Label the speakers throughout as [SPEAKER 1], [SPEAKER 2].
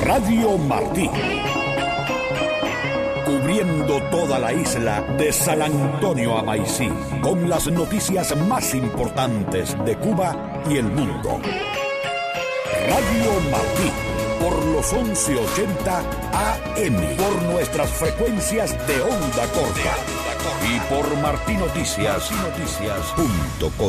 [SPEAKER 1] Radio Martí. Cubriendo toda la isla de San Antonio a Maicí, con las noticias más importantes de Cuba y el mundo. Radio Martí, por los 1180 AM, por nuestras frecuencias de onda corta y por martinoticias.com.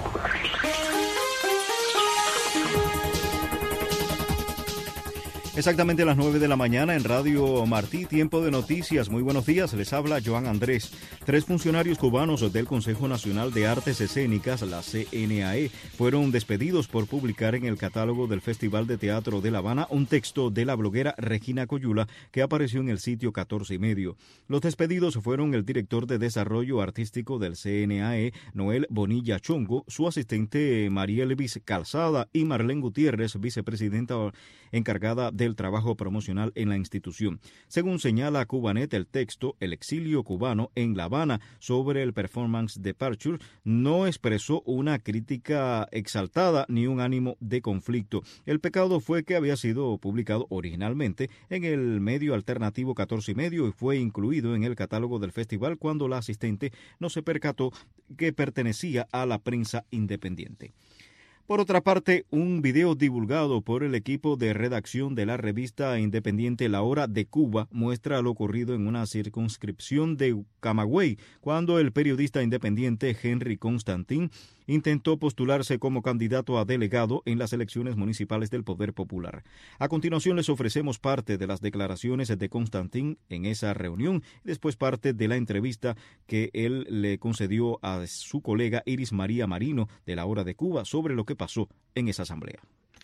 [SPEAKER 2] Exactamente a las 9 de la mañana en Radio Martí, tiempo de noticias. Muy buenos días, les habla Joan Andrés. 3 funcionarios cubanos del Consejo Nacional de Artes Escénicas, la CNAE, fueron despedidos por publicar en el catálogo del Festival de Teatro de La Habana un texto de la bloguera Regina Coyula que apareció en el sitio 14 y medio. Los despedidos fueron el director de Desarrollo Artístico del CNAE, Noel Bonilla Chongo, su asistente Marielvis Calzada y Marlene Gutiérrez, vicepresidenta encargada del trabajo promocional en la institución. Según señala Cubanet, el texto El exilio cubano en La Habana sobre el Performance Departure no expresó una crítica exaltada ni un ánimo de conflicto. El pecado fue que había sido publicado originalmente en el medio alternativo 14 y medio y fue incluido en el catálogo del festival cuando la asistente no se percató que pertenecía a la prensa independiente. Por otra parte, un video divulgado por el equipo de redacción de la revista independiente La Hora de Cuba muestra lo ocurrido en una circunscripción de Camagüey, cuando el periodista independiente Henry Constantin intentó postularse como candidato a delegado en las elecciones municipales del Poder Popular. A continuación les ofrecemos parte de las declaraciones de Constantin en esa reunión y después parte de la entrevista que él le concedió a su colega Iris María Marino de La Hora de Cuba sobre lo que pasó en esa asamblea.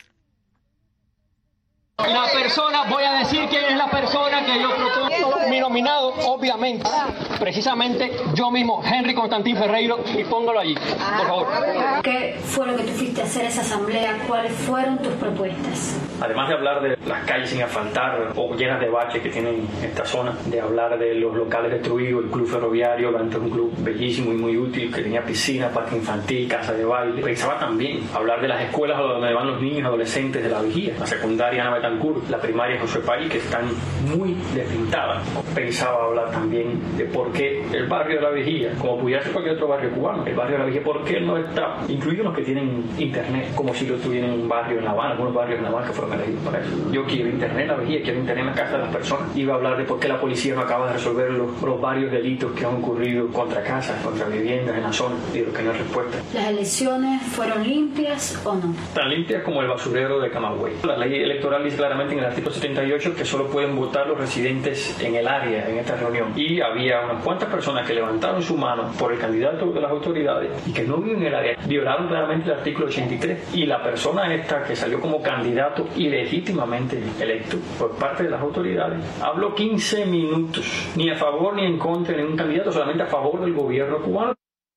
[SPEAKER 3] La persona, voy a decir quién es la persona que yo propongo, mi nominado, obviamente, precisamente yo mismo, Henry Constantín Ferreiro, y póngalo allí, por favor.
[SPEAKER 4] ¿Qué fue lo que tú fuiste a hacer esa asamblea? ¿Cuáles fueron tus propuestas?
[SPEAKER 3] Además de hablar de las calles sin asfaltar o llenas de baches que tienen esta zona, de hablar de los locales destruidos, el club ferroviario, que antes era un club bellísimo y muy útil, que tenía piscina, parque infantil, casa de baile. Pensaba también hablar de las escuelas donde van los niños y adolescentes de la vigía, la secundaria Ana Betancourt, la primaria José País, que están muy despintadas. Pensaba hablar también de por qué el barrio de la vigía, como pudiera ser cualquier otro barrio cubano, el barrio de la vigía, por qué no está incluido los que tienen internet, como si lo tuvieran en un barrio en La Habana, algunos barrios en La Habana que fueron elegidos para eso. Yo quiero internet en la vigía, quiero internet en la casa de las personas. Iba a hablar de por qué la policía no acaba de resolver los varios delitos que han ocurrido contra casas, contra viviendas en la zona, y de los que no hay respuesta.
[SPEAKER 4] ¿Las elecciones fueron limpias o no?
[SPEAKER 3] Tan limpias como el basurero de Camagüey. La ley electoral dice claramente en el artículo 78 que solo pueden votar los residentes en el área en esta reunión, y había unas cuantas personas que levantaron su mano por el candidato de las autoridades y que no viven en el área. Violaron claramente el artículo 83, y la persona esta que salió como candidato ilegítimamente electo por parte de las autoridades habló 15 minutos, ni a favor ni en contra de ningún candidato, solamente a favor del gobierno cubano.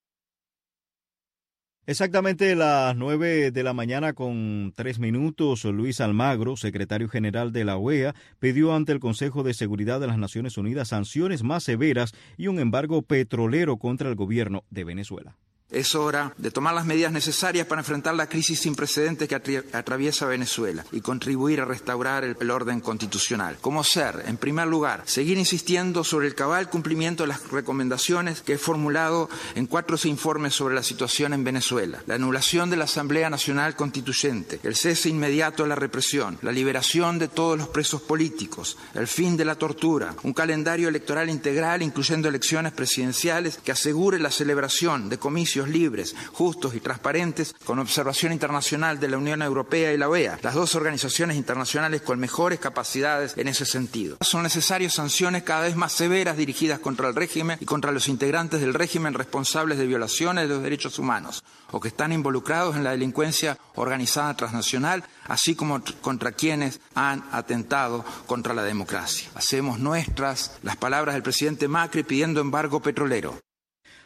[SPEAKER 2] Exactamente las 9 de la mañana con 3 minutos, Luis Almagro, secretario general de la OEA, pidió ante el Consejo de Seguridad de las Naciones Unidas sanciones más severas y un embargo petrolero contra el gobierno de Venezuela.
[SPEAKER 5] Es hora de tomar las medidas necesarias para enfrentar la crisis sin precedentes que atraviesa Venezuela y contribuir a restaurar el orden constitucional. ¿Cómo ser? En primer lugar, seguir insistiendo sobre el cabal cumplimiento de las recomendaciones que he formulado en 4 informes sobre la situación en Venezuela: la anulación de la Asamblea Nacional Constituyente, el cese inmediato de la represión, la liberación de todos los presos políticos, el fin de la tortura, un calendario electoral integral incluyendo elecciones presidenciales que asegure la celebración de comicios libres, justos y transparentes, con observación internacional de la Unión Europea y la OEA, las 2 organizaciones internacionales con mejores capacidades en ese sentido. Son necesarias sanciones cada vez más severas dirigidas contra el régimen y contra los integrantes del régimen responsables de violaciones de los derechos humanos o que están involucrados en la delincuencia organizada transnacional, así como contra quienes han atentado contra la democracia. Hacemos nuestras las palabras del presidente Macri pidiendo embargo petrolero.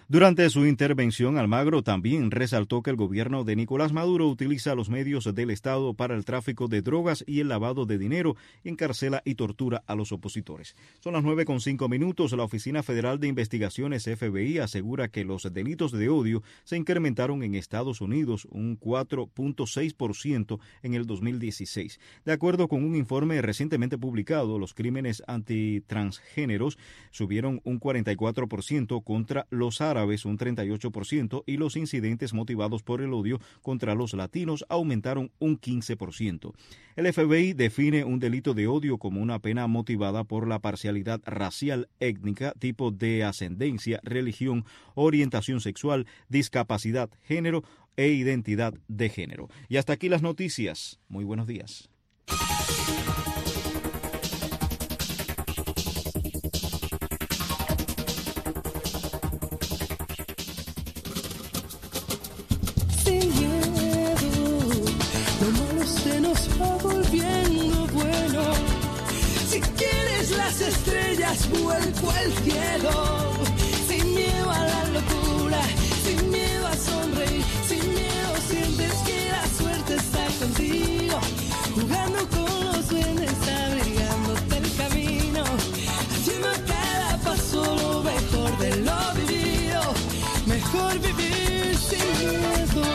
[SPEAKER 2] Durante su intervención, Almagro también resaltó que el gobierno de Nicolás Maduro utiliza los medios del Estado para el tráfico de drogas y el lavado de dinero y encarcela y tortura a los opositores. Son las 9:05. La Oficina Federal de Investigaciones FBI asegura que los delitos de odio se incrementaron en Estados Unidos un 4.6% en el 2016. De acuerdo con un informe recientemente publicado, los crímenes antitransgéneros subieron un 44% contra los árabes, un 38%, y los incidentes motivados por el odio contra los latinos aumentaron un 15%. El FBI define un delito de odio como una pena motivada por la parcialidad racial, étnica, tipo de ascendencia, religión, orientación sexual, discapacidad, género e identidad de género. Y hasta aquí las noticias. Muy buenos días.
[SPEAKER 6] Vuelco al cielo, sin miedo a la locura, sin miedo a sonreír, sin miedo sientes que la suerte está contigo, jugando con los duendes, abrigándote el camino, haciendo cada paso lo mejor de lo vivido, mejor vivir sin miedo.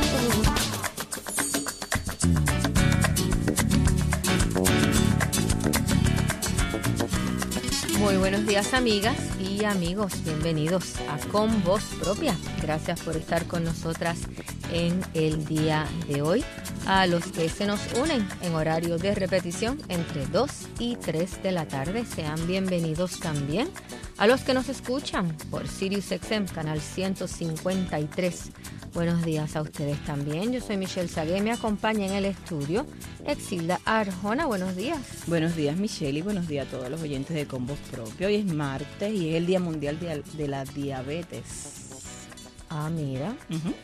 [SPEAKER 7] Muy buenos días, amigas y amigos. Bienvenidos a Con Voz Propia. Gracias por estar con nosotras en el día de hoy. A los que se nos unen en horario de repetición entre 2 y 3 de la tarde, sean bienvenidos también. A los que nos escuchan por SiriusXM, canal 153. Buenos días a ustedes también. Yo soy Michelle Sagué, me acompaña en el estudio Exilda Arjona. Buenos días.
[SPEAKER 8] Buenos días, Michelle, y buenos días a todos los oyentes de Con Voz Propia. Hoy es martes y es el Día Mundial de la Diabetes.
[SPEAKER 7] Ah, mira.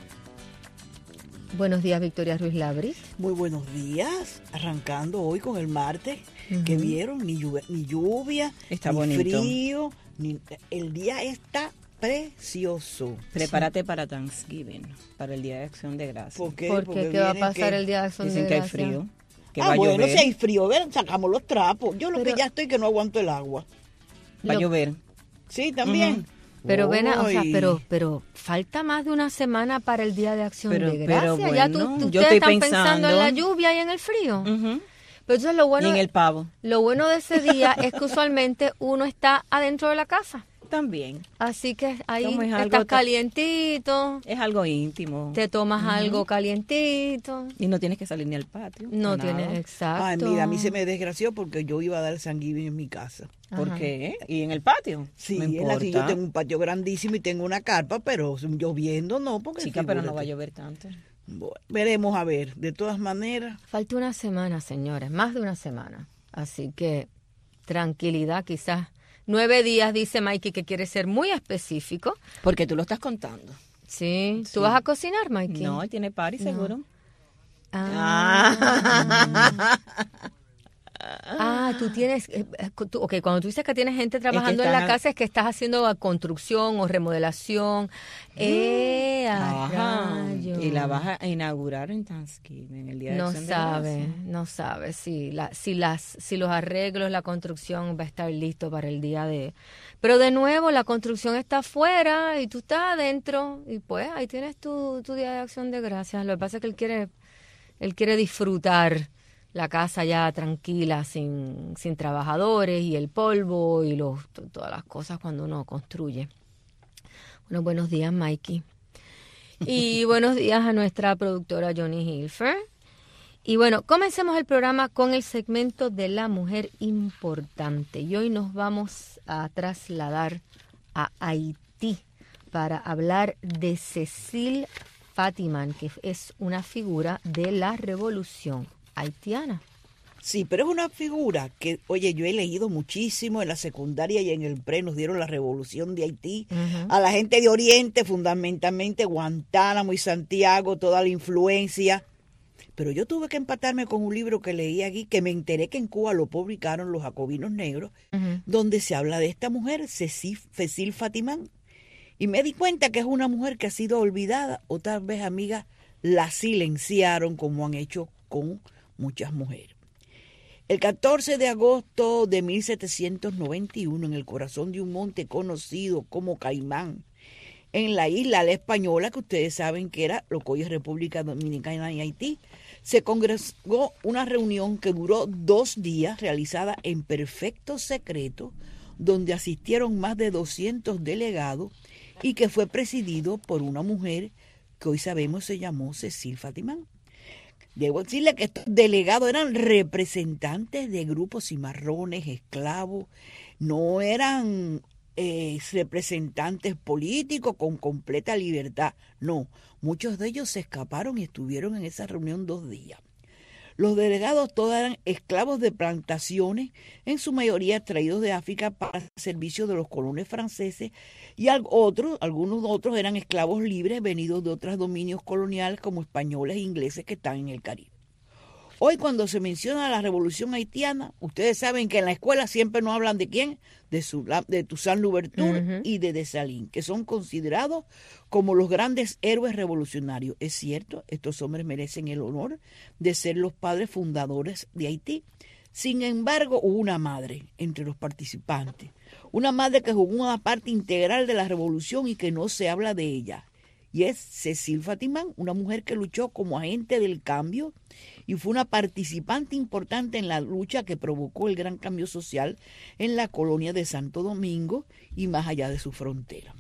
[SPEAKER 7] Buenos días, Victoria Ruiz Labrit.
[SPEAKER 9] Muy buenos días. Arrancando hoy con el martes, que vieron ni lluvia,
[SPEAKER 8] está
[SPEAKER 9] ni
[SPEAKER 8] bonito.
[SPEAKER 9] Frío, el día está precioso.
[SPEAKER 8] Prepárate para Thanksgiving, para el Día de Acción de Gracias.
[SPEAKER 9] ¿Por qué?
[SPEAKER 7] Porque ¿qué va a pasar el Día de Acción de
[SPEAKER 8] Dicen que hay
[SPEAKER 7] Gracias?
[SPEAKER 8] frío, que va a
[SPEAKER 9] bueno,
[SPEAKER 8] llover.
[SPEAKER 9] si hay frío, ven, sacamos los trapos. Yo lo que ya estoy que no aguanto el agua.
[SPEAKER 8] Va a llover.
[SPEAKER 9] Sí, también.
[SPEAKER 7] Pero pero falta más de una semana para el Día de Acción de Gracias.
[SPEAKER 8] Pero bueno,
[SPEAKER 7] ya
[SPEAKER 8] yo
[SPEAKER 7] ustedes
[SPEAKER 8] estoy
[SPEAKER 7] están pensando en la lluvia y en el frío. Pero entonces lo bueno,
[SPEAKER 8] y en el pavo.
[SPEAKER 7] Lo bueno de ese día es que usualmente uno está adentro de la casa.
[SPEAKER 8] También.
[SPEAKER 7] Así que ahí
[SPEAKER 8] es
[SPEAKER 7] estás calientito.
[SPEAKER 8] Es algo íntimo.
[SPEAKER 7] Te tomas algo calientito.
[SPEAKER 8] Y no tienes que salir ni al patio.
[SPEAKER 7] No tienes, exacto.
[SPEAKER 9] Ay, mira, a mí se me desgració porque yo iba a dar sanguíneo en mi casa.
[SPEAKER 8] ¿Por qué? ¿Y en el patio?
[SPEAKER 9] Sí,
[SPEAKER 8] no
[SPEAKER 9] yo tengo un patio grandísimo y tengo una carpa, pero lloviendo no, porque
[SPEAKER 8] chica, pero no va a llover tanto.
[SPEAKER 9] Bueno, veremos a ver, de todas maneras.
[SPEAKER 7] Falta una semana, señores, más de una semana. Así que tranquilidad, quizás 9 días, dice Mikey, que quiere ser muy específico.
[SPEAKER 8] Porque tú lo estás contando.
[SPEAKER 7] Sí. ¿Tú vas a cocinar, Mikey?
[SPEAKER 8] No, él tiene party, seguro.
[SPEAKER 7] Tú tienes, cuando tú dices que tienes gente trabajando en la casa es que estás haciendo construcción o remodelación.
[SPEAKER 8] Y la vas a inaugurar en Thanksgiving, el Día de Acción de Gracias.
[SPEAKER 7] No sabe si los arreglos, la construcción va a estar listo para el día de... Pero de nuevo, la construcción está afuera y tú estás adentro y pues ahí tienes tu Día de Acción de Gracias. Lo que pasa es que él quiere disfrutar la casa ya tranquila, sin trabajadores y el polvo y todas las cosas cuando uno construye. Bueno, buenos días, Mikey. Y buenos días a nuestra productora Johnny Hilfer. Y bueno, comencemos el programa con el segmento de la mujer importante. Y hoy nos vamos a trasladar a Haití para hablar de Cécile Fatiman, que es una figura de la revolución haitiana.
[SPEAKER 9] Sí, pero es una figura que, oye, yo he leído muchísimo en la secundaria y en el pre, nos dieron la revolución de Haití, a la gente de Oriente, fundamentalmente Guantánamo y Santiago, toda la influencia. Pero yo tuve que empatarme con un libro que leí aquí, que me enteré que en Cuba lo publicaron los jacobinos negros, donde se habla de esta mujer, Cécile Fatiman. Y me di cuenta que es una mujer que ha sido olvidada o tal vez, amigas, la silenciaron como han hecho con muchas mujeres. El 14 de agosto de 1791, en el corazón de un monte conocido como Caimán, en la isla La Española, que ustedes saben que era lo que hoy es República Dominicana y Haití, se congregó una reunión que duró 2 días, realizada en perfecto secreto, donde asistieron más de 200 delegados y que fue presidido por una mujer que hoy sabemos se llamó Cecil Fatimán. Debo decirle que estos delegados eran representantes de grupos cimarrones, esclavos, no eran representantes políticos con completa libertad, no, muchos de ellos se escaparon y estuvieron en esa reunión 2 días. Los delegados todos eran esclavos de plantaciones, en su mayoría traídos de África para servicio de los colonos franceses, y algunos otros eran esclavos libres venidos de otros dominios coloniales como españoles e ingleses que están en el Caribe. Hoy cuando se menciona la revolución haitiana, ustedes saben que en la escuela siempre nos hablan de quién, de Toussaint Louverture y de Dessalines, que son considerados como los grandes héroes revolucionarios. Es cierto, estos hombres merecen el honor de ser los padres fundadores de Haití. Sin embargo, hubo una madre entre los participantes, una madre que jugó una parte integral de la revolución y que no se habla de ella. Y es Cecil Fatimán, una mujer que luchó como agente del cambio y fue una participante importante en la lucha que provocó el gran cambio social en la colonia de Santo Domingo y más allá de su frontera.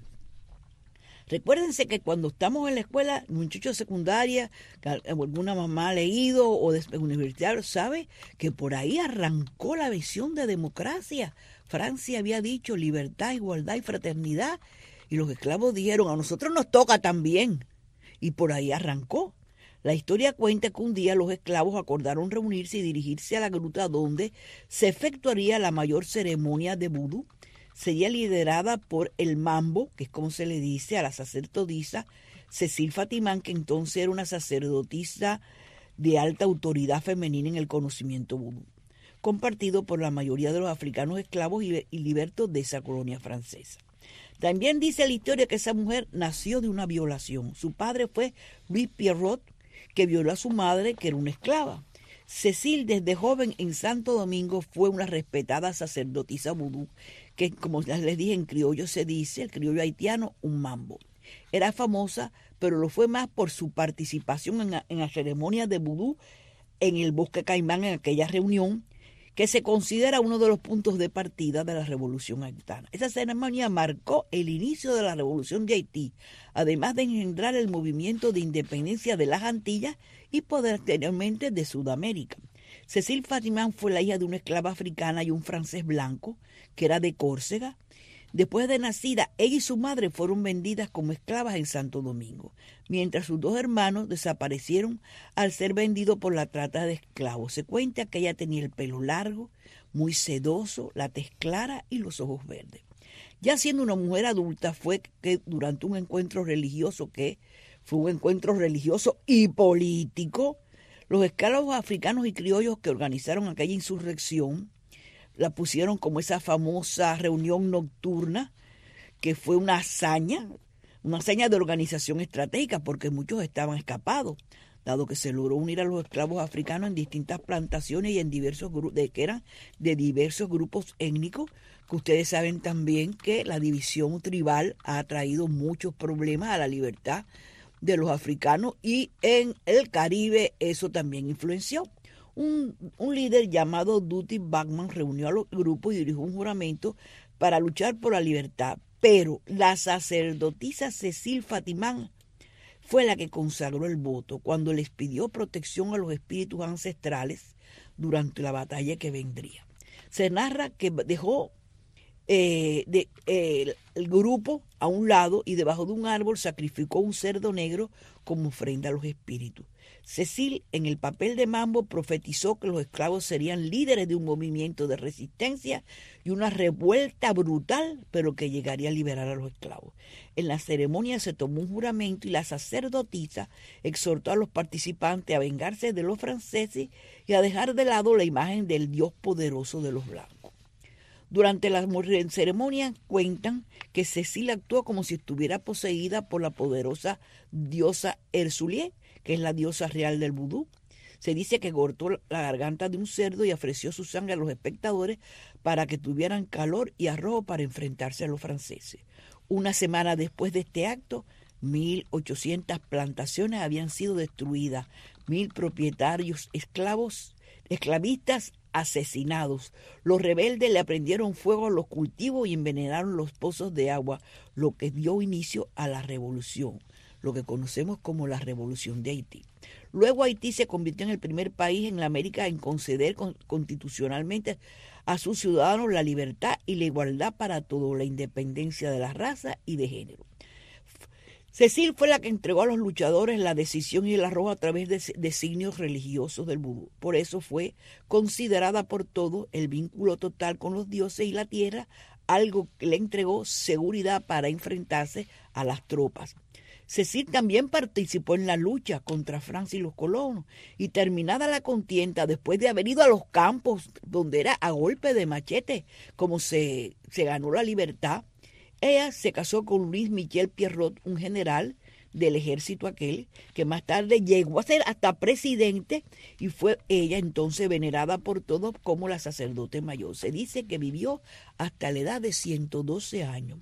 [SPEAKER 9] Recuérdense que cuando estamos en la escuela, muchachos de secundaria, alguna mamá ha leído o de universitario sabe que por ahí arrancó la visión de democracia. Francia había dicho libertad, igualdad y fraternidad. Y los esclavos dijeron, a nosotros nos toca también. Y por ahí arrancó. La historia cuenta que un día los esclavos acordaron reunirse y dirigirse a la gruta donde se efectuaría la mayor ceremonia de vudú. Sería liderada por el mambo, que es como se le dice a la sacerdotisa Cecil Fatimán, que entonces era una sacerdotisa de alta autoridad femenina en el conocimiento vudú, compartido por la mayoría de los africanos esclavos y libertos de esa colonia francesa. También dice la historia que esa mujer nació de una violación. Su padre fue Louis Pierrot, que violó a su madre, que era una esclava. Cecil, desde joven en Santo Domingo, fue una respetada sacerdotisa vudú, que como les dije en criollo se dice, el criollo haitiano, un mambo. Era famosa, pero lo fue más por su participación en la ceremonia de vudú en el Bosque Caimán, en aquella reunión, que se considera uno de los puntos de partida de la revolución haitiana. Esa ceremonia marcó el inicio de la revolución de Haití, además de engendrar el movimiento de independencia de las Antillas y posteriormente de Sudamérica. Cecil Fatimán fue la hija de una esclava africana y un francés blanco, que era de Córcega. Después de nacida, ella y su madre fueron vendidas como esclavas en Santo Domingo, mientras sus 2 hermanos desaparecieron al ser vendidos por la trata de esclavos. Se cuenta que ella tenía el pelo largo, muy sedoso, la tez clara y los ojos verdes. Ya siendo una mujer adulta, fue que durante un encuentro religioso, que fue un encuentro religioso y político, los esclavos africanos y criollos que organizaron aquella insurrección la pusieron como esa famosa reunión nocturna, que fue una hazaña de organización estratégica, porque muchos estaban escapados, dado que se logró unir a los esclavos africanos en distintas plantaciones y en diversos grupos, que eran de diversos grupos étnicos, que ustedes saben también que la división tribal ha traído muchos problemas a la libertad de los africanos, y en el Caribe eso también influenció. Un líder llamado Dutty Bachman reunió a los grupos y dirigió un juramento para luchar por la libertad, pero la sacerdotisa Cecil Fatimán fue la que consagró el voto cuando les pidió protección a los espíritus ancestrales durante la batalla que vendría. Se narra que dejó el grupo a un lado y debajo de un árbol sacrificó un cerdo negro como ofrenda a los espíritus. Cecil, en el papel de mambo, profetizó que los esclavos serían líderes de un movimiento de resistencia y una revuelta brutal, pero que llegaría a liberar a los esclavos. En la ceremonia se tomó un juramento y la sacerdotisa exhortó a los participantes a vengarse de los franceses y a dejar de lado la imagen del Dios poderoso de los blancos. Durante la ceremonia cuentan que Cecil actuó como si estuviera poseída por la poderosa diosa Erzulie, que es la diosa real del vudú. Se dice que cortó la garganta de un cerdo y ofreció su sangre a los espectadores para que tuvieran calor y arrojo para enfrentarse a los franceses. Una semana después de este acto, 1.800 plantaciones habían sido destruidas, 1.000 propietarios esclavistas asesinados. Los rebeldes le prendieron fuego a los cultivos y envenenaron los pozos de agua, lo que dio inicio a la revolución, lo que conocemos como la Revolución de Haití. Luego Haití se convirtió en el primer país en la América en conceder constitucionalmente a sus ciudadanos la libertad y la igualdad para todos, la independencia de la raza y de género. Cecil fue la que entregó a los luchadores la decisión y el arrojo a través de signos religiosos del vudú. Por eso fue considerada por todos el vínculo total con los dioses y la tierra, algo que le entregó seguridad para enfrentarse a las tropas. Cecil también participó en la lucha contra Francia y los colonos, y terminada la contienda, después de haber ido a los campos donde era a golpe de machete como se ganó la libertad, ella se casó con Luis Michel Pierrot, un general del ejército aquel, que más tarde llegó a ser hasta presidente, y fue ella entonces venerada por todos como la sacerdote mayor. Se dice que vivió hasta la edad de 112 años.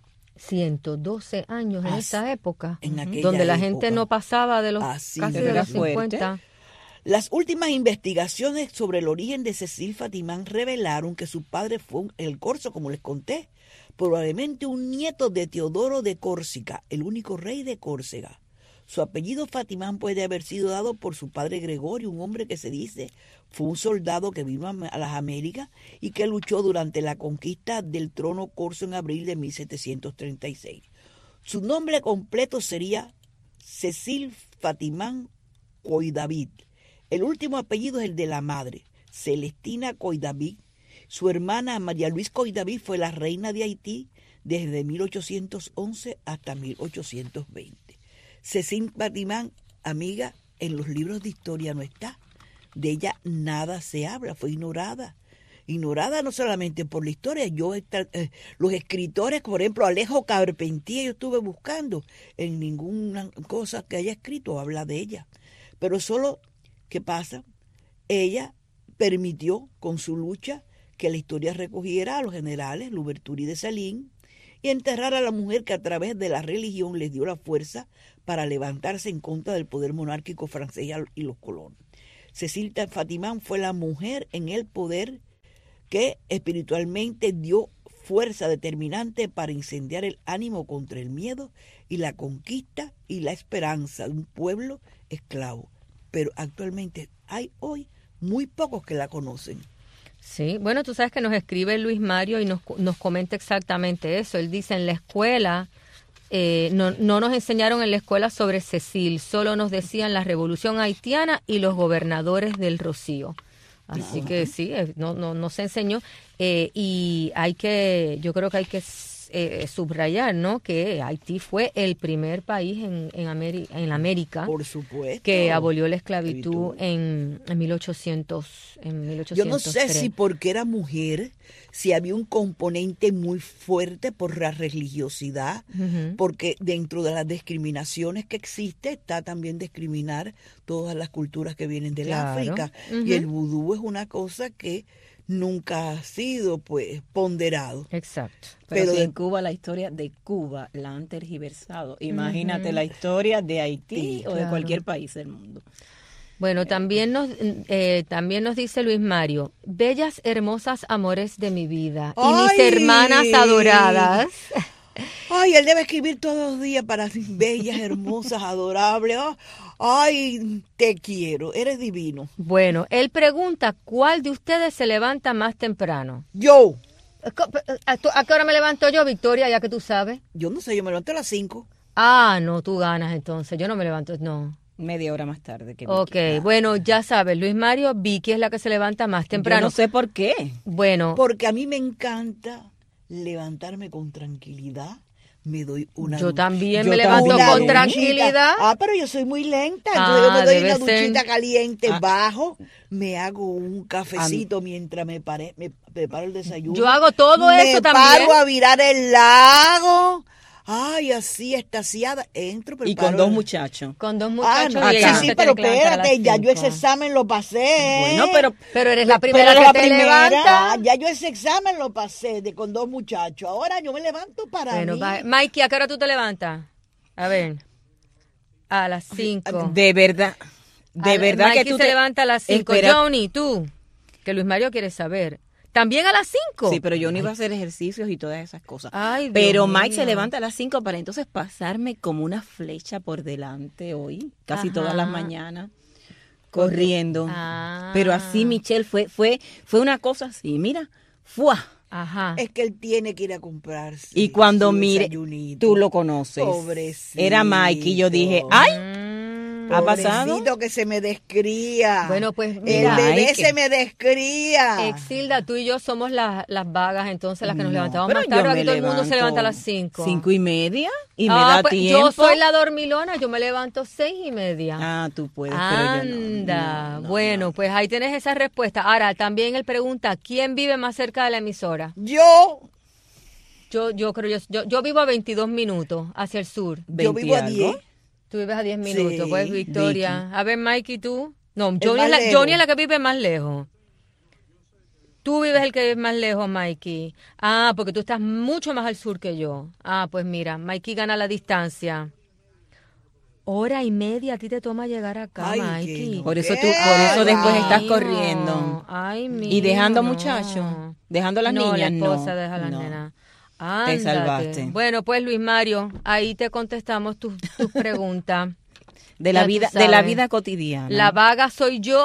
[SPEAKER 7] 112 años en esa época,
[SPEAKER 9] donde
[SPEAKER 7] la gente no pasaba de los casi de los 50.
[SPEAKER 9] Las últimas investigaciones sobre el origen de Cecil Fatimán revelaron que su padre fue el corso, como les conté, probablemente un nieto de Teodoro de Córcega, el único rey de Córcega. Su apellido Fatimán puede haber sido dado por su padre Gregorio, un hombre que se dice fue un soldado que vino a las Américas y que luchó durante la conquista del trono corso en abril de 1736. Su nombre completo sería Cecil Fatimán Coidavid. El último apellido es el de la madre, Celestina Coidavid. Su hermana María Luis Coidavid fue la reina de Haití desde 1811 hasta 1820. Cecil Fatimán, amiga, en los libros de historia no está. De ella nada se habla, fue ignorada. Ignorada no solamente por la historia, los escritores, por ejemplo, Alejo Carpentier, yo estuve buscando, en ninguna cosa que haya escrito habla de ella. Pero solo, ¿qué pasa? Ella permitió con su lucha que la historia recogiera a los generales Louverture y Dessalines y enterrar a la mujer que a través de la religión les dio la fuerza para levantarse en contra del poder monárquico francés y los colonos. Cecil Fatimán fue la mujer en el poder que espiritualmente dio fuerza determinante para incendiar el ánimo contra el miedo y la conquista y la esperanza de un pueblo esclavo. Pero actualmente hay hoy muy pocos que la conocen.
[SPEAKER 7] Sí, bueno, tú sabes que nos escribe Luis Mario y nos comenta exactamente eso. Él dice, en la escuela, no nos enseñaron en la escuela sobre Cecil, solo nos decían la revolución haitiana y los gobernadores del Rocío. Así que sí, no se enseñó. Y yo creo que hay que subrayar, ¿no?, que Haití fue el primer país en América,
[SPEAKER 9] por supuesto,
[SPEAKER 7] que abolió la esclavitud en 1800.
[SPEAKER 9] Yo no sé si porque era mujer, si había un componente muy fuerte por la religiosidad, porque dentro de las discriminaciones que existe está también discriminar todas las culturas que vienen del África, y el vudú es una cosa que nunca ha sido pues ponderado.
[SPEAKER 7] Exacto.
[SPEAKER 8] Pero en Cuba, la historia de Cuba la han tergiversado. Imagínate la historia de Haití o de cualquier país del mundo.
[SPEAKER 7] Bueno, también nos dice Luis Mario, bellas, hermosas amores de mi vida. Y mis hermanas adoradas.
[SPEAKER 9] Ay, él debe escribir todos los días para bellas, hermosas, adorables. Ay, te quiero, eres divino.
[SPEAKER 7] Bueno, él pregunta, ¿cuál de ustedes se levanta más temprano?
[SPEAKER 9] Yo.
[SPEAKER 7] ¿A qué hora me levanto yo, Victoria, ya que tú sabes?
[SPEAKER 9] Yo no sé, yo me levanto a las 5.
[SPEAKER 7] Ah, no, tú ganas entonces, yo no me levanto, no.
[SPEAKER 8] Media hora más tarde que Vicky.
[SPEAKER 7] Ok, bueno, ya sabes, Luis Mario, Vicky es la que se levanta más temprano.
[SPEAKER 8] Yo no sé por qué.
[SPEAKER 7] Bueno.
[SPEAKER 9] Porque a mí me encanta levantarme con tranquilidad. Me doy una
[SPEAKER 7] Yo también me levanto con tranquilidad.
[SPEAKER 9] Pero yo soy muy lenta. Entonces yo me doy una duchita caliente, bajo, me hago un cafecito mientras me preparo el desayuno.
[SPEAKER 7] Yo hago todo eso también.
[SPEAKER 9] Me paro a virar el lago. Ay, así, extasiada. Entro, preparo.
[SPEAKER 8] Y con 2 muchachos.
[SPEAKER 7] Con 2 muchachos.
[SPEAKER 9] No,
[SPEAKER 7] y ella
[SPEAKER 9] sí,
[SPEAKER 7] se
[SPEAKER 9] pero
[SPEAKER 7] tiene que levantar a las
[SPEAKER 9] espérate, ya yo
[SPEAKER 7] 5.
[SPEAKER 9] ese examen lo pasé.
[SPEAKER 8] Bueno,
[SPEAKER 7] Pero eres la primera
[SPEAKER 9] Pero
[SPEAKER 7] que
[SPEAKER 9] la
[SPEAKER 7] te
[SPEAKER 9] primera,
[SPEAKER 7] levanta.
[SPEAKER 9] ya yo ese examen lo pasé con 2 muchachos. Ahora yo me levanto para
[SPEAKER 7] Bueno,
[SPEAKER 9] mí.
[SPEAKER 7] Mikey, ¿a qué hora tú te levantas? A ver. A las 5.
[SPEAKER 8] De verdad
[SPEAKER 7] Mikey
[SPEAKER 8] que tú
[SPEAKER 7] se levanta a las 5.
[SPEAKER 8] Espera.
[SPEAKER 7] Johnny, tú, que Luis Mario quiere saber. ¿También a las 5?
[SPEAKER 8] Sí, pero yo no iba a hacer ejercicios y todas esas cosas.
[SPEAKER 7] Ay, Dios
[SPEAKER 8] pero
[SPEAKER 7] mío.
[SPEAKER 8] Mike se levanta a las 5 para entonces pasarme como una flecha por delante hoy, casi
[SPEAKER 7] Ajá.
[SPEAKER 8] todas las mañanas, corriendo.
[SPEAKER 7] Ah.
[SPEAKER 8] Pero así, Michelle, fue una cosa así, mira, ¡fua!
[SPEAKER 7] Ajá.
[SPEAKER 9] Es que él tiene que ir a comprarse.
[SPEAKER 8] Y cuando
[SPEAKER 9] su
[SPEAKER 8] mire,
[SPEAKER 9] desayunito.
[SPEAKER 8] tú lo conoces.
[SPEAKER 9] Pobrecito.
[SPEAKER 8] Era Mike y yo dije, ¡ay! ¿Ha pasado?
[SPEAKER 9] Pobrecito que se me descría.
[SPEAKER 7] Bueno, pues
[SPEAKER 9] El
[SPEAKER 7] mira,
[SPEAKER 9] bebé
[SPEAKER 8] Mike.
[SPEAKER 9] se me descría.
[SPEAKER 7] Exilda, tú y yo somos las vagas, entonces las que nos
[SPEAKER 8] No,
[SPEAKER 7] levantamos
[SPEAKER 8] pero
[SPEAKER 7] más
[SPEAKER 8] yo
[SPEAKER 7] tarde.
[SPEAKER 8] me
[SPEAKER 7] Aquí todo el mundo se
[SPEAKER 8] levanto
[SPEAKER 7] levanta a las 5.
[SPEAKER 8] 5:30 y me da
[SPEAKER 7] pues,
[SPEAKER 8] tiempo.
[SPEAKER 7] yo soy la dormilona, yo me levanto 6:30.
[SPEAKER 8] Ah, tú puedes, pero yo no.
[SPEAKER 7] Anda,
[SPEAKER 8] No,
[SPEAKER 7] bueno, pues ahí tienes esa respuesta. Ahora, también él pregunta, ¿quién vive más cerca de la emisora?
[SPEAKER 9] Yo
[SPEAKER 7] Yo vivo a 22 minutos hacia el sur.
[SPEAKER 9] vivo
[SPEAKER 8] 20
[SPEAKER 9] a
[SPEAKER 8] algo.
[SPEAKER 9] 10.
[SPEAKER 7] Tú vives a 10 minutos,
[SPEAKER 9] Sí,
[SPEAKER 7] pues Victoria. A ver, Mikey, ¿tú? No, Johnny
[SPEAKER 9] más
[SPEAKER 7] es, la,
[SPEAKER 9] lejos.
[SPEAKER 7] Johnny es la que vive más lejos. Tú vives el que vive más lejos, Mikey. Ah, porque tú estás mucho más al sur que yo. Ah, pues mira, Mikey gana la distancia. 1:30 a ti te toma llegar acá,
[SPEAKER 9] Ay,
[SPEAKER 7] Mikey.
[SPEAKER 9] que no.
[SPEAKER 8] Por eso
[SPEAKER 9] ¿Qué?
[SPEAKER 8] por eso después
[SPEAKER 9] Ay,
[SPEAKER 8] estás
[SPEAKER 7] Mijo.
[SPEAKER 8] corriendo.
[SPEAKER 7] Ay,
[SPEAKER 8] Y dejando
[SPEAKER 7] mijo,
[SPEAKER 8] muchachos,
[SPEAKER 7] no.
[SPEAKER 8] dejando a las
[SPEAKER 7] No,
[SPEAKER 8] niñas,
[SPEAKER 7] la esposa deja a las
[SPEAKER 8] no.
[SPEAKER 7] nenas.
[SPEAKER 8] Te
[SPEAKER 7] Ándate.
[SPEAKER 8] salvaste.
[SPEAKER 7] Bueno, pues Luis Mario, ahí te contestamos tus preguntas.
[SPEAKER 8] De la
[SPEAKER 7] Ya tú
[SPEAKER 8] vida, de la
[SPEAKER 7] sabes.
[SPEAKER 8] vida cotidiana.
[SPEAKER 7] La vaga soy yo.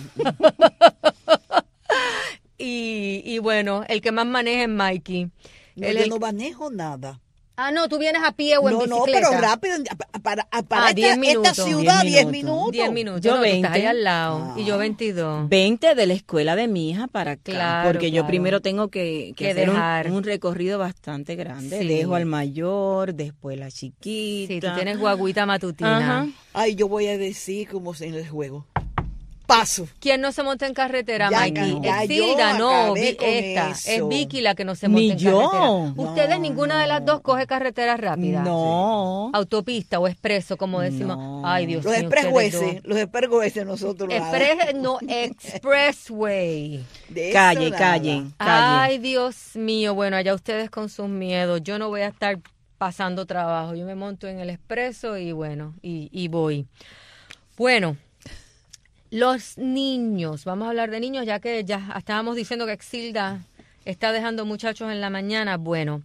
[SPEAKER 7] y bueno, el que más maneja es Mikey.
[SPEAKER 9] No,
[SPEAKER 7] Él
[SPEAKER 9] yo
[SPEAKER 7] es-
[SPEAKER 9] no manejo nada.
[SPEAKER 7] Ah, no, tú vienes a pie o en
[SPEAKER 9] No,
[SPEAKER 7] bicicleta.
[SPEAKER 9] pero rápido. Para
[SPEAKER 7] 10
[SPEAKER 9] esta
[SPEAKER 7] minutos.
[SPEAKER 9] ciudad, 10
[SPEAKER 8] 10
[SPEAKER 9] minutos.
[SPEAKER 7] 10 minutos.
[SPEAKER 8] Yo
[SPEAKER 7] No, tú estás
[SPEAKER 8] 20.
[SPEAKER 7] ahí al lado. Y yo 22.
[SPEAKER 8] 20 de la escuela de mi hija para acá,
[SPEAKER 7] Claro,
[SPEAKER 8] porque yo
[SPEAKER 7] claro.
[SPEAKER 8] primero tengo que
[SPEAKER 7] Que
[SPEAKER 8] hacer
[SPEAKER 7] dejar.
[SPEAKER 8] un recorrido bastante grande.
[SPEAKER 7] Sí.
[SPEAKER 8] Dejo al mayor, después la chiquita.
[SPEAKER 7] Sí, tú tienes guaguita matutina.
[SPEAKER 8] Ajá.
[SPEAKER 9] Ay, yo voy a decir como en el juego. Paso.
[SPEAKER 7] ¿Quién no se monta en carretera,
[SPEAKER 9] Ya,
[SPEAKER 7] Mikey?
[SPEAKER 9] ya,
[SPEAKER 7] Exilda,
[SPEAKER 9] yo
[SPEAKER 7] no,
[SPEAKER 9] acabé con
[SPEAKER 7] esta.
[SPEAKER 9] eso.
[SPEAKER 7] Es Vicky la que no se monta
[SPEAKER 8] Ni
[SPEAKER 7] en
[SPEAKER 8] yo.
[SPEAKER 7] carretera. Ustedes, ninguna de las dos coge carretera rápida.
[SPEAKER 8] No.
[SPEAKER 7] Autopista o expreso, como decimos.
[SPEAKER 8] No.
[SPEAKER 7] Ay, Dios
[SPEAKER 9] Los
[SPEAKER 7] mío. ustedes dos.
[SPEAKER 9] expressways nosotros lo hacemos.
[SPEAKER 7] Expressway.
[SPEAKER 9] De eso
[SPEAKER 8] Calle,
[SPEAKER 9] nada.
[SPEAKER 8] calle.
[SPEAKER 7] Ay, Dios mío. Bueno, allá ustedes con sus miedos. Yo no voy a estar pasando trabajo. Yo me monto en el expreso y bueno, y voy. Bueno, los niños. Vamos a hablar de niños, ya que ya estábamos diciendo que Exilda está dejando muchachos en la mañana. Bueno,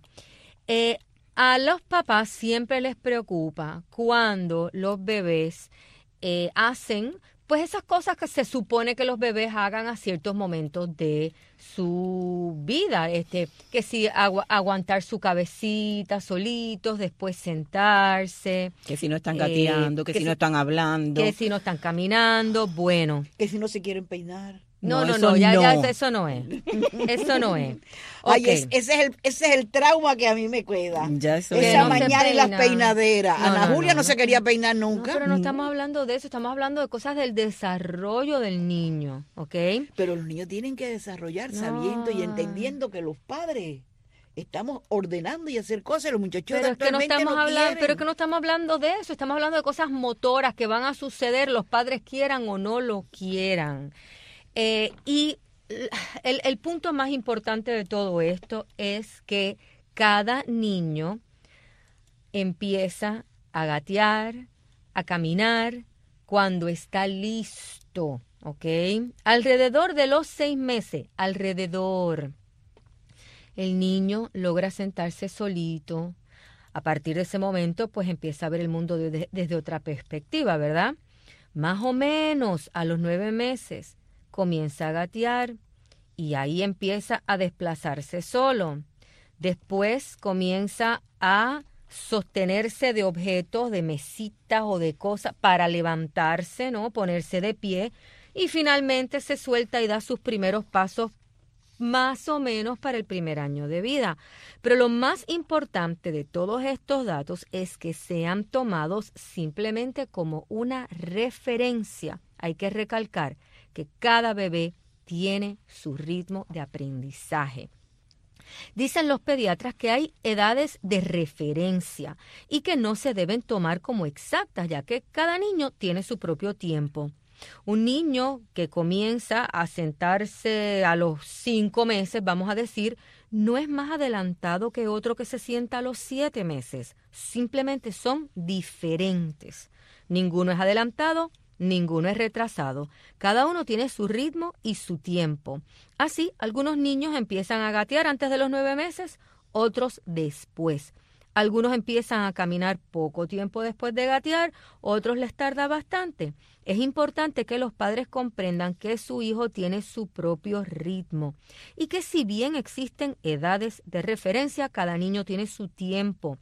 [SPEAKER 7] a los papás siempre les preocupa cuando los bebés hacen pues esas cosas que se supone que los bebés hagan a ciertos momentos de su vida, que si aguantar su cabecita solitos, después sentarse,
[SPEAKER 8] Que si no están gateando, que si no están hablando.
[SPEAKER 7] que si no están caminando, bueno.
[SPEAKER 9] Que si no se quieren peinar.
[SPEAKER 7] No,
[SPEAKER 8] eso
[SPEAKER 7] ya
[SPEAKER 8] no.
[SPEAKER 7] eso no es. Eso no es.
[SPEAKER 9] Ay,
[SPEAKER 7] Ok.
[SPEAKER 9] ese es el trauma que a mí me queda.
[SPEAKER 8] Ya eso
[SPEAKER 7] Que
[SPEAKER 9] Esa
[SPEAKER 7] no se
[SPEAKER 9] mañana y las
[SPEAKER 7] peina.
[SPEAKER 9] peinaderas.
[SPEAKER 7] No,
[SPEAKER 9] Ana
[SPEAKER 7] no,
[SPEAKER 9] Julia
[SPEAKER 7] no,
[SPEAKER 9] no se
[SPEAKER 7] no.
[SPEAKER 9] quería peinar
[SPEAKER 7] No,
[SPEAKER 9] nunca.
[SPEAKER 7] pero no estamos hablando de eso, estamos hablando de cosas del desarrollo del niño, ¿ok?
[SPEAKER 9] Pero los niños tienen que desarrollar sabiendo y entendiendo que los padres estamos ordenando y hacer cosas. Los muchachos
[SPEAKER 7] Pero es que no
[SPEAKER 9] actualmente
[SPEAKER 7] estamos hablando,
[SPEAKER 9] quieren.
[SPEAKER 7] pero es que no estamos hablando de eso, estamos hablando de cosas motoras que van a suceder, los padres quieran o no lo quieran. Y el punto más importante de todo esto es que cada niño empieza a gatear, a caminar cuando está listo, ¿ok? Alrededor de los 6 meses, el niño logra sentarse solito. A partir de ese momento, pues empieza a ver el mundo desde otra perspectiva, ¿verdad? Más o menos a los 9 meses comienza a gatear y ahí empieza a desplazarse solo. Después comienza a sostenerse de objetos, de mesitas o de cosas para levantarse, ¿no? Ponerse de pie y finalmente se suelta y da sus primeros pasos más o menos para el primer año de vida. Pero lo más importante de todos estos datos es que sean tomados simplemente como una referencia. Hay que recalcar que cada bebé tiene su ritmo de aprendizaje. Dicen los pediatras que hay edades de referencia y que no se deben tomar como exactas, ya que cada niño tiene su propio tiempo. Un niño que comienza a sentarse a los 5 meses, vamos a decir, no es más adelantado que otro que se sienta a los 7 meses. Simplemente son diferentes. Ninguno es adelantado, ninguno es retrasado. Cada uno tiene su ritmo y su tiempo. Así, algunos niños empiezan a gatear antes de los 9 meses, otros después. Algunos empiezan a caminar poco tiempo después de gatear, otros les tarda bastante. Es importante que los padres comprendan que su hijo tiene su propio ritmo y que si bien existen edades de referencia, cada niño tiene su tiempo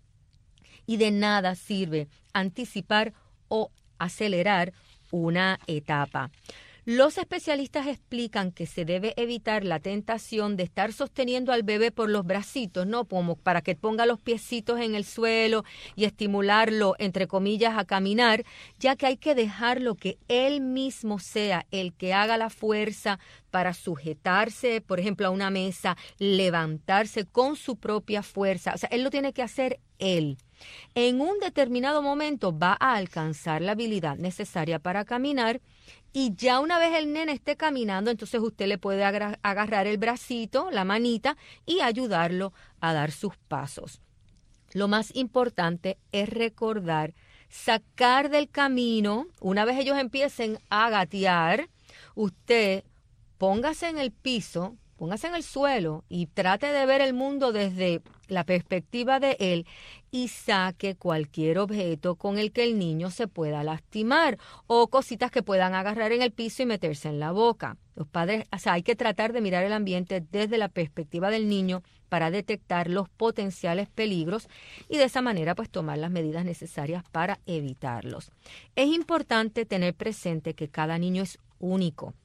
[SPEAKER 7] y de nada sirve anticipar o acelerar una etapa. Los especialistas explican que se debe evitar la tentación de estar sosteniendo al bebé por los bracitos, ¿no? Como para que ponga los piecitos en el suelo y estimularlo, entre comillas, a caminar, ya que hay que dejarlo que él mismo sea el que haga la fuerza para sujetarse, por ejemplo, a una mesa, levantarse con su propia fuerza. O sea, él lo tiene que hacer él. En un determinado momento va a alcanzar la habilidad necesaria para caminar y ya una vez el nene esté caminando, entonces usted le puede agarrar el bracito, la manita y ayudarlo a dar sus pasos. Lo más importante es recordar, sacar del camino, una vez ellos empiecen a gatear, usted póngase en el piso, póngase en el suelo y trate de ver el mundo desde la perspectiva de él y saque cualquier objeto con el que el niño se pueda lastimar o cositas que puedan agarrar en el piso y meterse en la boca. Los padres, o sea, hay que tratar de mirar el ambiente desde la perspectiva del niño para detectar los potenciales peligros y de esa manera pues tomar las medidas necesarias para evitarlos. Es importante tener presente que cada niño es único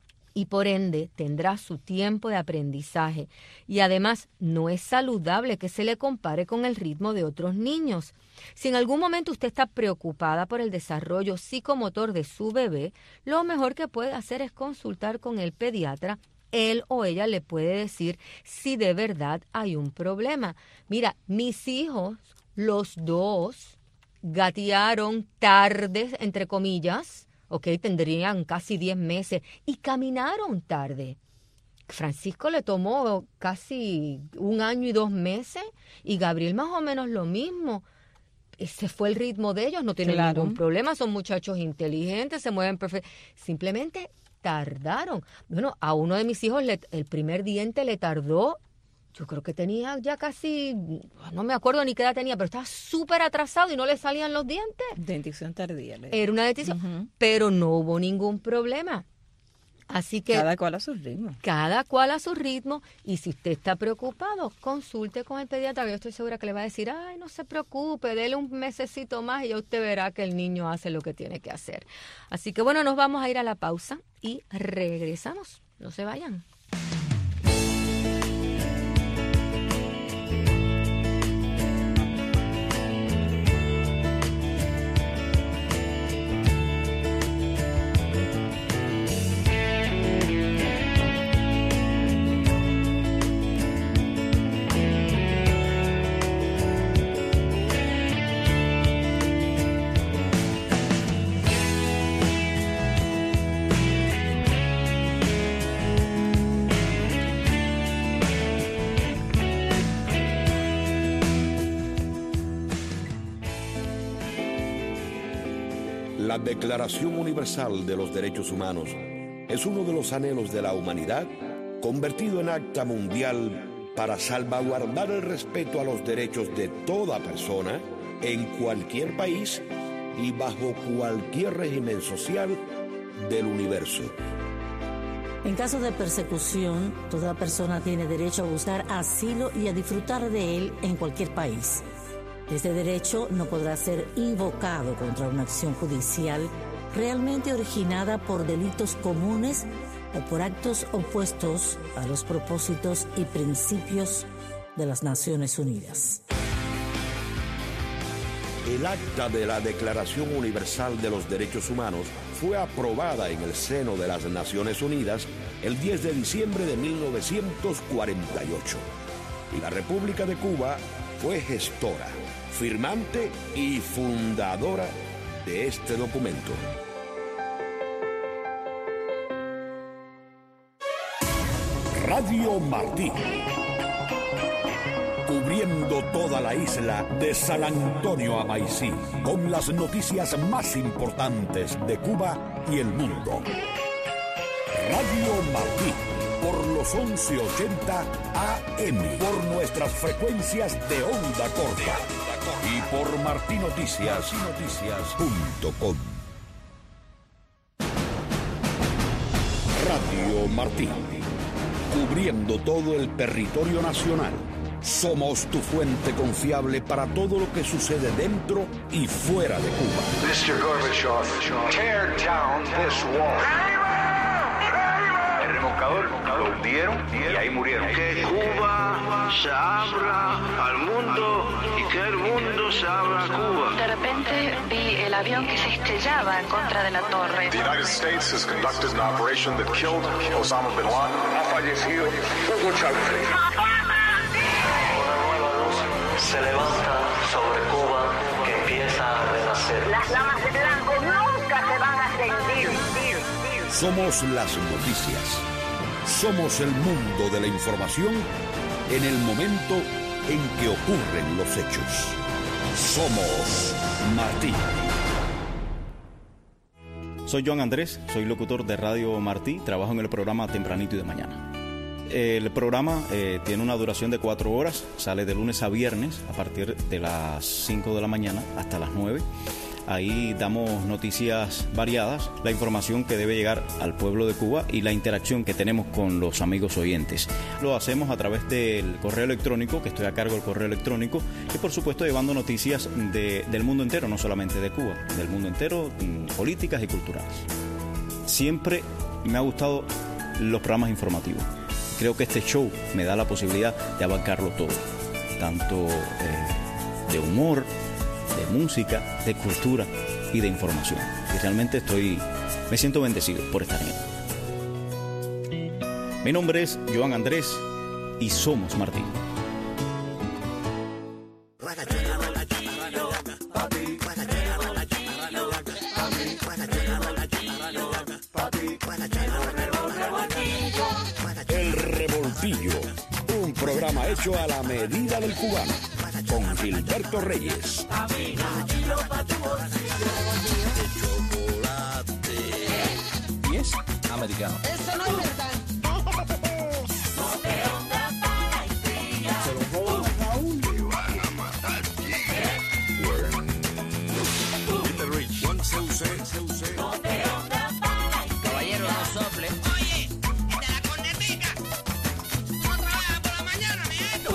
[SPEAKER 7] y por ende tendrá su tiempo de aprendizaje y además no es saludable que se le compare con el ritmo de otros niños. Si en algún momento usted está preocupada por el desarrollo psicomotor de su bebé, lo mejor que puede hacer es consultar con el pediatra. Él o ella le puede decir si de verdad hay un problema. Mira, mis hijos, los dos, gatearon tarde, entre comillas, tendrían casi 10 meses y caminaron tarde. Francisco le tomó casi 1 año y 2 meses y Gabriel más o menos lo mismo. Ese fue el ritmo de ellos, no tienen ningún problema, son muchachos inteligentes, se mueven perfecto. Simplemente tardaron. Bueno, a uno de mis hijos el primer diente le tardó, yo creo que tenía ya casi, no me acuerdo ni qué edad tenía, pero estaba súper atrasado y no le salían los dientes.
[SPEAKER 8] Dentición tardía.
[SPEAKER 7] Era una dentición, pero no hubo ningún problema. Así que
[SPEAKER 8] cada cual a su ritmo.
[SPEAKER 7] Cada cual a su ritmo. Y si usted está preocupado, consulte con el pediatra. Yo estoy segura que le va a decir, ay, no se preocupe, dele un mesecito más y ya usted verá que el niño hace lo que tiene que hacer. Así que bueno, nos vamos a ir a la pausa y regresamos. No se vayan.
[SPEAKER 1] La Declaración Universal de los Derechos Humanos es uno de los anhelos de la humanidad convertido en acta mundial para salvaguardar el respeto a los derechos de toda persona en cualquier país y bajo cualquier régimen social del universo.
[SPEAKER 10] En caso de persecución, toda persona tiene derecho a buscar asilo y a disfrutar de él en cualquier país. Este derecho no podrá ser invocado contra una acción judicial realmente originada por delitos comunes o por actos opuestos a los propósitos y principios de las Naciones Unidas.
[SPEAKER 1] El acta de la Declaración Universal de los Derechos Humanos fue aprobada en el seno de las Naciones Unidas el 10 de diciembre de 1948. Y la República de Cuba fue gestora, firmante y fundadora de este documento. Radio Martí, cubriendo toda la isla de San Antonio a Maicí, con las noticias más importantes de Cuba y el mundo. Radio Martí, por los 1180 AM, por nuestras frecuencias de onda corta y por martinoticias.com. Radio Martí, cubriendo todo el territorio nacional. Somos tu fuente confiable para todo lo que sucede dentro y fuera de Cuba.
[SPEAKER 11] Mr. Gorbachev, tear down this wall. El remolcador lo hundieron y ahí murieron.
[SPEAKER 12] Que Cuba se abra al mundo y que el mundo se abra a Cuba.
[SPEAKER 13] De repente vi el avión que se estrellaba en contra de la torre.
[SPEAKER 11] The United States has conducted an operation that killed Osama bin Laden. Ha fallecido Hugo Chávez.
[SPEAKER 14] Se levanta sobre Cuba que empieza a renacer.
[SPEAKER 15] Las llamas de blanco nunca se van a extinguir.
[SPEAKER 1] Somos las noticias. Somos el mundo de la información en el momento en que ocurren los hechos. Somos Martí.
[SPEAKER 2] Soy Joan Andrés, soy locutor de Radio Martí, trabajo en el programa Tempranito y de Mañana. El programa tiene una duración de 4 horas, sale de lunes a viernes a partir de las 5 de la mañana hasta las 9. Ahí damos noticias variadas, la información que debe llegar al pueblo de Cuba y la interacción que tenemos con los amigos oyentes. Lo hacemos a través del correo electrónico, que estoy a cargo del correo electrónico, y por supuesto llevando noticias del mundo entero, no solamente de Cuba, del mundo entero, políticas y culturales. Siempre me ha gustado los programas informativos. Creo que este show me da la posibilidad de abarcarlo todo, tanto de humor, de música, de cultura y de información. Y realmente me siento bendecido por estar en él. Mi nombre es Joan Andrés y somos Martí.
[SPEAKER 1] El Revoltillo, un programa hecho a la medida del cubano, con Gilberto Reyes.
[SPEAKER 5] Y es americano.
[SPEAKER 6] Eso no es verdad.
[SPEAKER 1] Se lo roban a Raúl.
[SPEAKER 6] Caballero, no sople. Oye, de la cornetica. No trabaja por la mañana, mi hijo.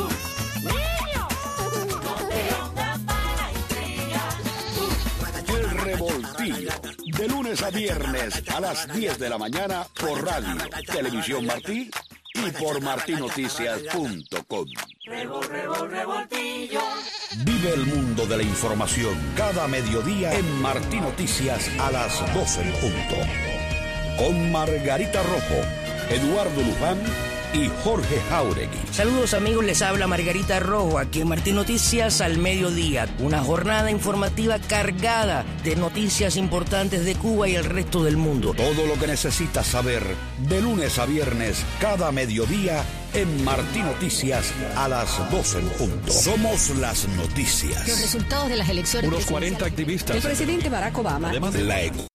[SPEAKER 1] El Revoltillo, de lunes a viernes a las 10 de la mañana por Radio, Televisión Martí y por martinoticias.com.
[SPEAKER 6] Revoltillo.
[SPEAKER 1] Vive el mundo de la información cada mediodía en Martí Noticias a las 12 en punto. Con Margarita Rojo, Eduardo Luján y Jorge Jauregui.
[SPEAKER 16] Saludos amigos, les habla Margarita Rojo aquí en Martí Noticias al mediodía. Una jornada informativa cargada de noticias importantes de Cuba y el resto del mundo.
[SPEAKER 1] Todo lo que necesitas saber de lunes a viernes cada mediodía en Martí Noticias a las 12 en punto. Somos las noticias.
[SPEAKER 17] Los resultados de las elecciones.
[SPEAKER 1] Unos 40 activistas.
[SPEAKER 17] El presidente Barack Obama.
[SPEAKER 1] Además de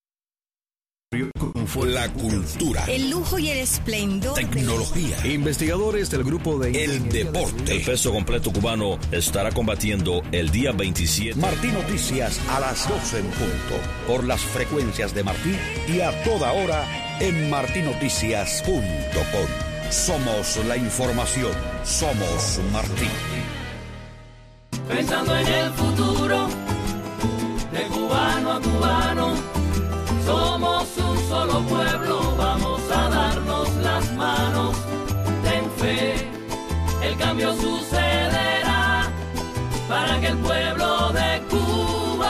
[SPEAKER 1] la cultura,
[SPEAKER 17] el lujo y el esplendor,
[SPEAKER 1] tecnología,
[SPEAKER 18] investigadores del grupo de
[SPEAKER 1] el deporte.
[SPEAKER 18] El peso completo cubano estará combatiendo el día 27.
[SPEAKER 1] Martí Noticias a las 12 en punto, por las frecuencias de Martí y a toda hora en martinoticias.com. Somos la información, somos Martí.
[SPEAKER 6] Pensando en el futuro, de cubano a cubano, somos un solo pueblo, vamos a darnos las manos. Ten fe, el cambio sucederá para que el pueblo de Cuba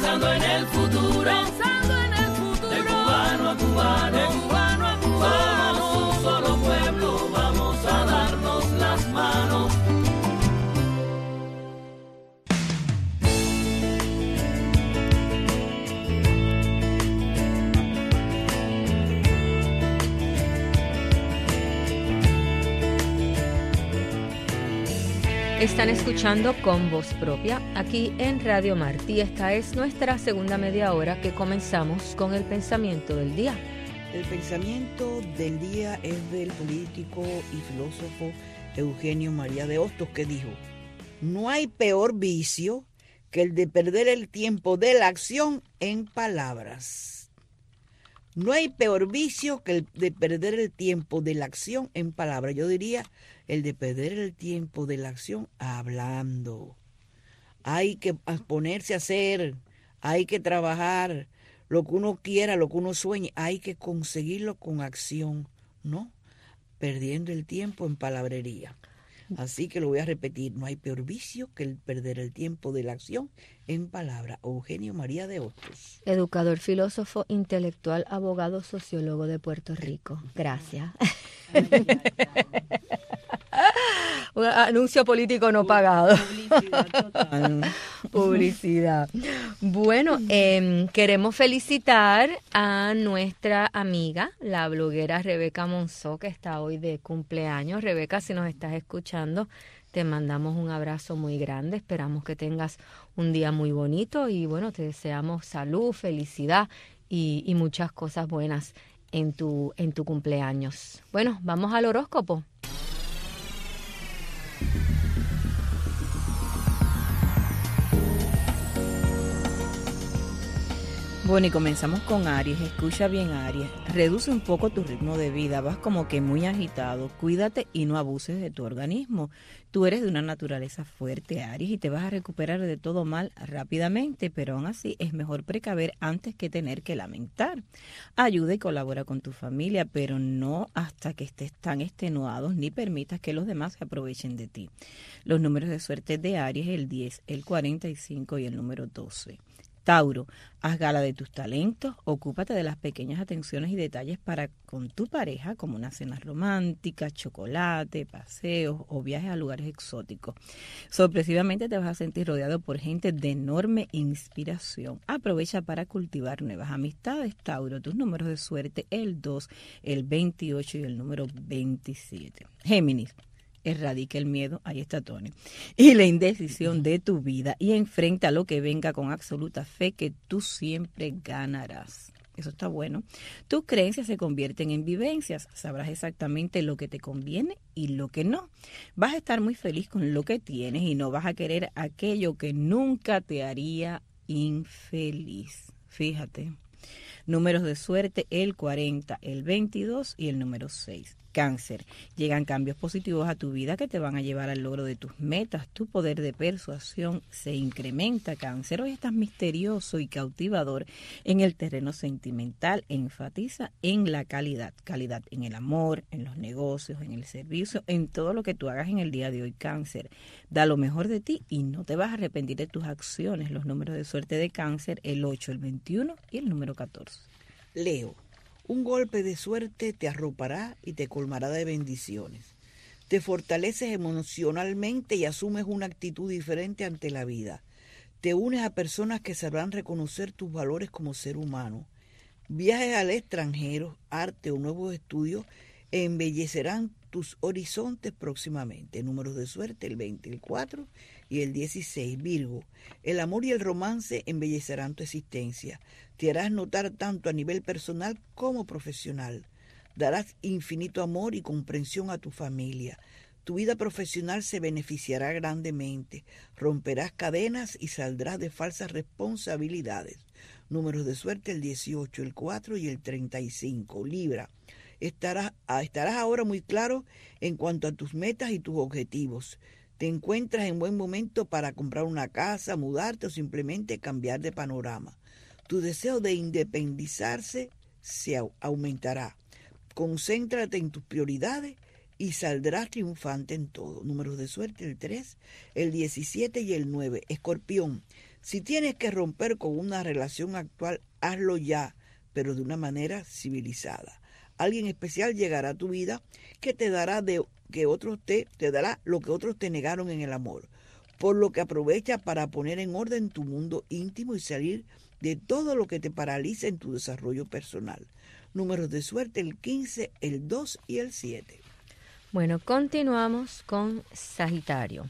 [SPEAKER 6] pensando en el futuro, de cubano a cubano, de cubano a cubano, somos un solo pueblo, vamos a darnos las manos.
[SPEAKER 7] Están escuchando Con Voz Propia aquí en Radio Martí. Esta es nuestra segunda media hora que comenzamos con el pensamiento del día.
[SPEAKER 9] El pensamiento del día es del político y filósofo Eugenio María de Hostos, que dijo: no hay peor vicio que el de perder el tiempo de la acción en palabras. No hay peor vicio que el de perder el tiempo de la acción en palabras. Yo diría el de perder el tiempo de la acción hablando. Hay que ponerse a hacer, hay que trabajar, lo que uno quiera, lo que uno sueñe, hay que conseguirlo con acción, no perdiendo el tiempo en palabrería. Así que lo voy a repetir: no hay peor vicio que el perder el tiempo de la acción en palabra. Eugenio María de Hostos.
[SPEAKER 7] Educador, filósofo, intelectual, abogado, sociólogo de Puerto Rico. Gracias. Un anuncio político no pagado.
[SPEAKER 9] Publicidad total.
[SPEAKER 7] Publicidad. Bueno, queremos felicitar a nuestra amiga, la bloguera Rebeca Monzó, que está hoy de cumpleaños. Rebeca, si nos estás escuchando, te mandamos un abrazo muy grande. Esperamos que tengas un día muy bonito y bueno, te deseamos salud, felicidad y muchas cosas buenas en tu cumpleaños. Bueno, vamos al horóscopo.
[SPEAKER 8] Bueno, y comenzamos con Aries. Escucha bien, Aries. Reduce un poco tu ritmo de vida. Vas como que muy agitado. Cuídate y no abuses de tu organismo. Tú eres de una naturaleza fuerte, Aries, y te vas a recuperar de todo mal rápidamente, pero aún así es mejor precaver antes que tener que lamentar. Ayuda y colabora con tu familia, pero no hasta que estés tan extenuados ni permitas que los demás se aprovechen de ti. Los números de suerte de Aries: el 10, el 45 y el número 12. Tauro, haz gala de tus talentos, ocúpate de las pequeñas atenciones y detalles para con tu pareja, como una cena romántica, chocolate, paseos o viajes a lugares exóticos. Sorpresivamente te vas a sentir rodeado por gente de enorme inspiración. Aprovecha para cultivar nuevas amistades, Tauro. Tus números de suerte: el 2, el 28 y el número 27. Géminis, erradica el miedo, ahí está Tony, y la indecisión de tu vida y enfrenta lo que venga con absoluta fe que tú siempre ganarás. Eso está bueno. Tus creencias se convierten en vivencias. Sabrás exactamente lo que te conviene y lo que no. Vas a estar muy feliz con lo que tienes y no vas a querer aquello que nunca te haría infeliz. Fíjate. Números de suerte: el 40, el 22 y el número 6. Cáncer, llegan cambios positivos a tu vida que te van a llevar al logro de tus metas. Tu poder de persuasión se incrementa, Cáncer. Hoy estás misterioso y cautivador en el terreno sentimental. Enfatiza en la calidad. Calidad en el amor, en los negocios, en el servicio, en todo lo que tú hagas en el día de hoy, Cáncer. Da lo mejor de ti y no te vas a arrepentir de tus acciones. Los números de suerte de Cáncer: el 8, el 21 y el número 14.
[SPEAKER 9] Leo, un golpe de suerte te arropará y te colmará de bendiciones. Te fortaleces emocionalmente y asumes una actitud diferente ante la vida. Te unes a personas que sabrán reconocer tus valores como ser humano. Viajes al extranjero, arte o nuevos estudios embellecerán tus horizontes próximamente. Números de suerte: el 20, el 4 y el 16. Virgo, el amor y el romance embellecerán tu existencia. Te harás notar tanto a nivel personal como profesional. Darás infinito amor y comprensión a tu familia. Tu vida profesional se beneficiará grandemente. Romperás cadenas y saldrás de falsas responsabilidades. Números de suerte: el 18, el 4 y el 35. Libra, estarás ahora muy claro en cuanto a tus metas y tus objetivos. Te encuentras en buen momento para comprar una casa, mudarte o simplemente cambiar de panorama. Tu deseo de independizarse se aumentará. Concéntrate en tus prioridades y saldrás triunfante en todo. Números de suerte: el 3, el 17 y el 9. Escorpión, Si tienes que romper con una relación actual, hazlo ya, pero de una manera civilizada. Alguien especial llegará a tu vida que te dará te dará lo que otros te negaron en el amor, por lo que aprovecha para poner en orden tu mundo íntimo y salir de todo lo que te paraliza en tu desarrollo personal. Números de suerte: el 15, el 2 y el 7.
[SPEAKER 7] Bueno, continuamos con Sagitario.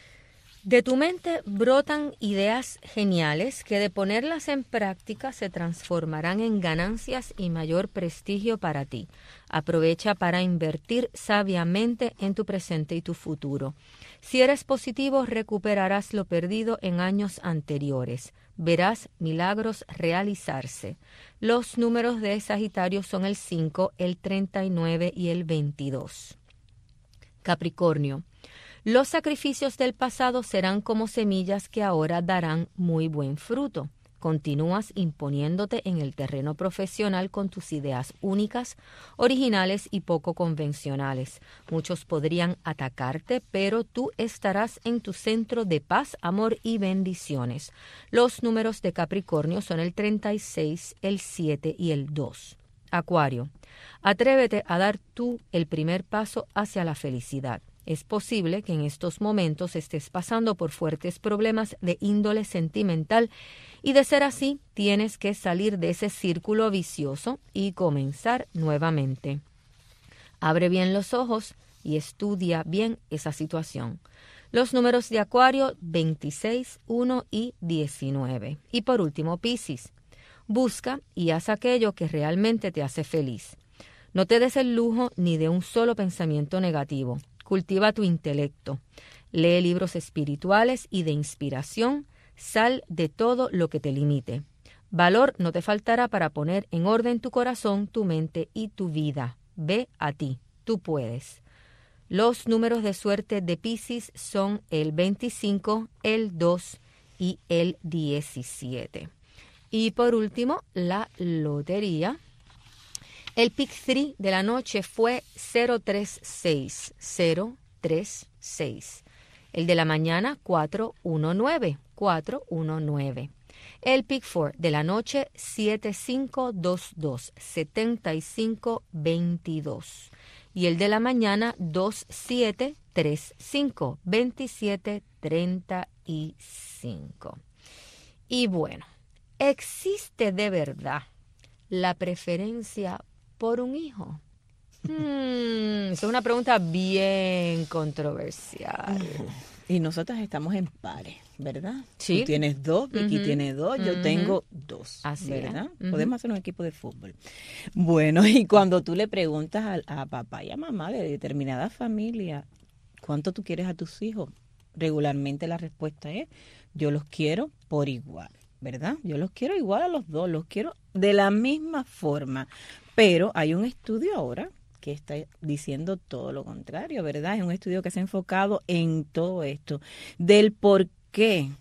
[SPEAKER 7] De tu mente brotan ideas geniales que de ponerlas en práctica se transformarán en ganancias y mayor prestigio para ti. Aprovecha para invertir sabiamente en tu presente y tu futuro. Si eres positivo, recuperarás lo perdido en años anteriores. Verás milagros realizarse. Los números de Sagitario son el 5, el 39 y el 22. Capricornio. Los sacrificios del pasado serán como semillas que ahora darán muy buen fruto. Continúas imponiéndote en el terreno profesional con tus ideas únicas, originales y poco convencionales. Muchos podrían atacarte, pero tú estarás en tu centro de paz, amor y bendiciones. Los números de Capricornio son el 36, el 7 y el 2. Acuario. Atrévete a dar tú el primer paso hacia la felicidad. Es posible que en estos momentos estés pasando por fuertes problemas de índole sentimental y de ser así, tienes que salir de ese círculo vicioso y comenzar nuevamente. Abre bien los ojos y estudia bien esa situación. Los números de Acuario: 26, 1 y 19. Y por último, Piscis. Busca y haz aquello que realmente te hace feliz. No te des el lujo ni de un solo pensamiento negativo. Cultiva tu intelecto. Lee libros espirituales y de inspiración. Sal de todo lo que te limite. Valor no te faltará para poner en orden tu corazón, tu mente y tu vida. Ve a ti. Tú puedes. Los números de suerte de Piscis son el 25, el 2 y el 17. Y por último, la lotería. El pick 3 de la noche fue 036, 036. El de la mañana 419, 419. El pick 4 de la noche 7522, 7522. Y el de la mañana 2735, 2735. Y bueno, ¿existe de verdad la preferencia por un hijo? Es una pregunta bien controversial.
[SPEAKER 8] Y nosotras estamos en pares, ¿verdad?
[SPEAKER 7] Sí.
[SPEAKER 8] Tú tienes 2, Vicky tiene 2, yo tengo 2.
[SPEAKER 7] Así
[SPEAKER 8] ¿verdad?
[SPEAKER 7] es.
[SPEAKER 8] Podemos hacer un equipo de fútbol. Bueno, y cuando tú le preguntas a papá y a mamá de determinada familia, ¿cuánto tú quieres a tus hijos? Regularmente la respuesta es: yo los quiero por igual, ¿verdad? Yo los quiero igual a los dos, los quiero de la misma forma. Pero hay un estudio ahora que está diciendo todo lo contrario, ¿verdad? Es un estudio que se ha enfocado en todo esto, del por qué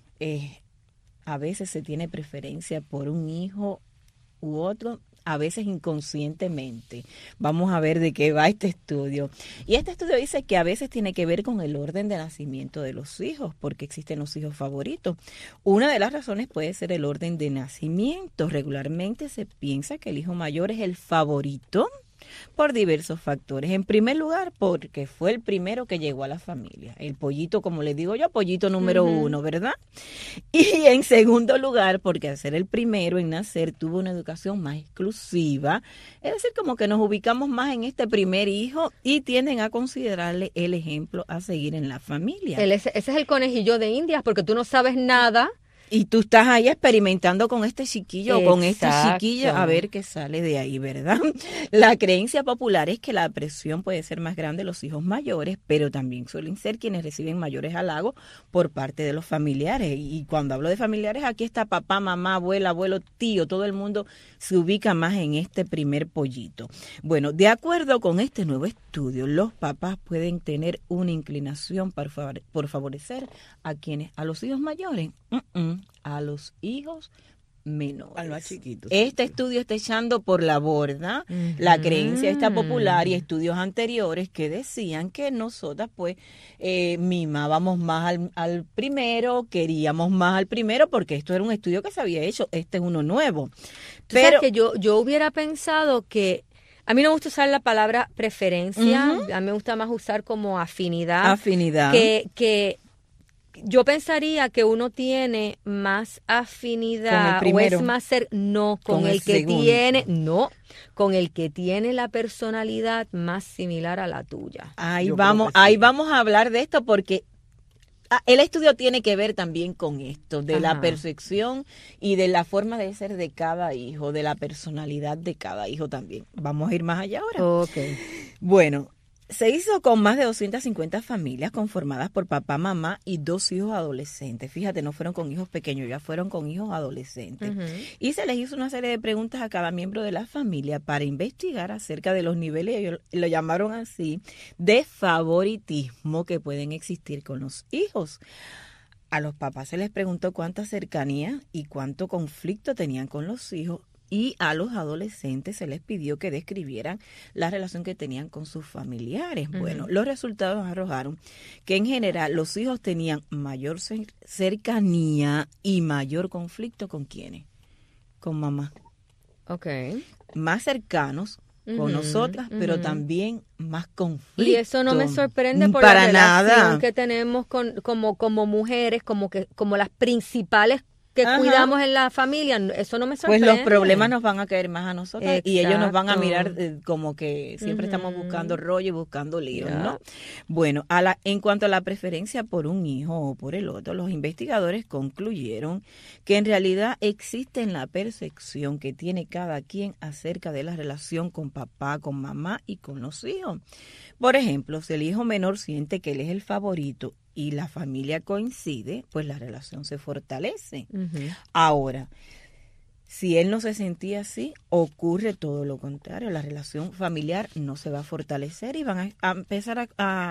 [SPEAKER 8] a veces se tiene preferencia por un hijo u otro, a veces inconscientemente. Vamos a ver de qué va este estudio. Y este estudio dice que a veces tiene que ver con el orden de nacimiento de los hijos, porque existen los hijos favoritos. Una de las razones puede ser el orden de nacimiento. Regularmente se piensa que el hijo mayor es el favorito por diversos factores. En primer lugar, porque fue el primero que llegó a la familia. El pollito, como le digo yo, pollito número 1, ¿verdad? Y en segundo lugar, porque al ser el primero en nacer, tuvo una educación más exclusiva. Es decir, como que nos ubicamos más en este primer hijo y tienden a considerarle el ejemplo a seguir en la familia.
[SPEAKER 7] Ese es el conejillo de Indias, porque tú no sabes nada.
[SPEAKER 8] Y tú estás ahí experimentando con este chiquillo o con esta chiquilla a ver qué sale de ahí, ¿verdad? La creencia popular es que la presión puede ser más grande en los hijos mayores, pero también suelen ser quienes reciben mayores halagos por parte de los familiares. Y cuando hablo de familiares, aquí está papá, mamá, abuela, abuelo, tío, todo el mundo se ubica más en este primer pollito. Bueno, de acuerdo con este nuevo estudio, los papás pueden tener una inclinación por favorecer a los hijos mayores. A los hijos menores.
[SPEAKER 9] Al más chiquito.
[SPEAKER 8] Este estudio está echando por la borda la creencia esta popular y estudios anteriores que decían que nosotras pues mimábamos más al primero, queríamos más al primero, porque esto era un estudio que se había hecho, este es uno nuevo.
[SPEAKER 7] Pero sabes que yo hubiera pensado que a mí no me gusta usar la palabra preferencia, a mí me gusta más usar como afinidad.
[SPEAKER 8] Afinidad.
[SPEAKER 7] Que yo pensaría que uno tiene más afinidad o es más con el que tiene la personalidad más similar a la tuya.
[SPEAKER 8] Ahí vamos a hablar de esto porque el estudio tiene que ver también con esto, de la percepción y de la forma de ser de cada hijo, de la personalidad de cada hijo también. Vamos a ir más allá ahora.
[SPEAKER 7] Okay.
[SPEAKER 8] Bueno, se hizo con más de 250 familias conformadas por papá, mamá y 2 hijos adolescentes. Fíjate, no fueron con hijos pequeños, ya fueron con hijos adolescentes. Y se les hizo una serie de preguntas a cada miembro de la familia para investigar acerca de los niveles, ellos lo llamaron así, de favoritismo que pueden existir con los hijos. A los papás se les preguntó cuánta cercanía y cuánto conflicto tenían con los hijos. Y a los adolescentes se les pidió que describieran la relación que tenían con sus familiares. Bueno, los resultados arrojaron que en general los hijos tenían mayor cercanía y mayor conflicto ¿con quiénes? Con mamá.
[SPEAKER 7] Okay.
[SPEAKER 8] Más cercanos con nosotras, pero también más conflicto.
[SPEAKER 7] Y eso no me sorprende por la relación que tenemos como mujeres, como las principales que cuidamos en la familia, eso no me sorprende.
[SPEAKER 8] Pues los problemas nos van a caer más a nosotros. Exacto. Y ellos nos van a mirar como que siempre estamos buscando rollo y buscando líos, ¿no? Bueno, en cuanto a la preferencia por un hijo o por el otro, los investigadores concluyeron que en realidad existe la percepción que tiene cada quien acerca de la relación con papá, con mamá y con los hijos. Por ejemplo, si el hijo menor siente que él es el favorito y la familia coincide, pues la relación se fortalece. Ahora, si él no se sentía así, ocurre todo lo contrario. La relación familiar no se va a fortalecer y van a empezar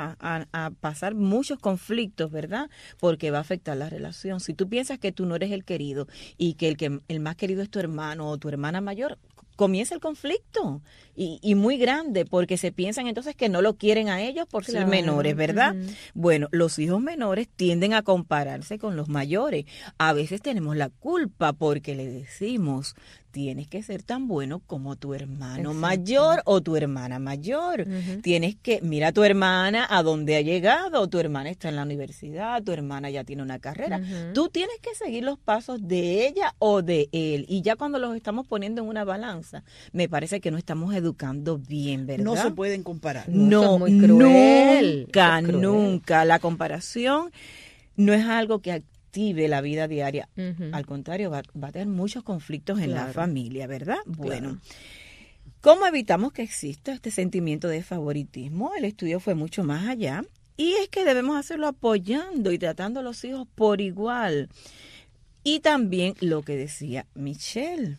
[SPEAKER 8] a pasar muchos conflictos, ¿verdad? Porque va a afectar la relación. Si tú piensas que tú no eres el querido y que el más querido es tu hermano o tu hermana mayor, comienza el conflicto y muy grande porque se piensan entonces que no lo quieren a ellos por ser menores, ¿verdad? Bueno, los hijos menores tienden a compararse con los mayores. A veces tenemos la culpa porque le decimos, tienes que ser tan bueno como tu hermano mayor o tu hermana mayor. Tienes que, mira a tu hermana a dónde ha llegado, tu hermana está en la universidad, tu hermana ya tiene una carrera. Tú tienes que seguir los pasos de ella o de él. Y ya cuando los estamos poniendo en una balanza, me parece que no estamos educando bien, ¿verdad?
[SPEAKER 9] No se pueden comparar.
[SPEAKER 8] No,
[SPEAKER 7] eso es muy cruel.
[SPEAKER 8] Nunca. La comparación no es algo que active la vida diaria. Al contrario, va a tener muchos conflictos en la familia, ¿verdad? Bueno, ¿cómo evitamos que exista este sentimiento de favoritismo? El estudio fue mucho más allá y es que debemos hacerlo apoyando y tratando a los hijos por igual. Y también lo que decía Michelle,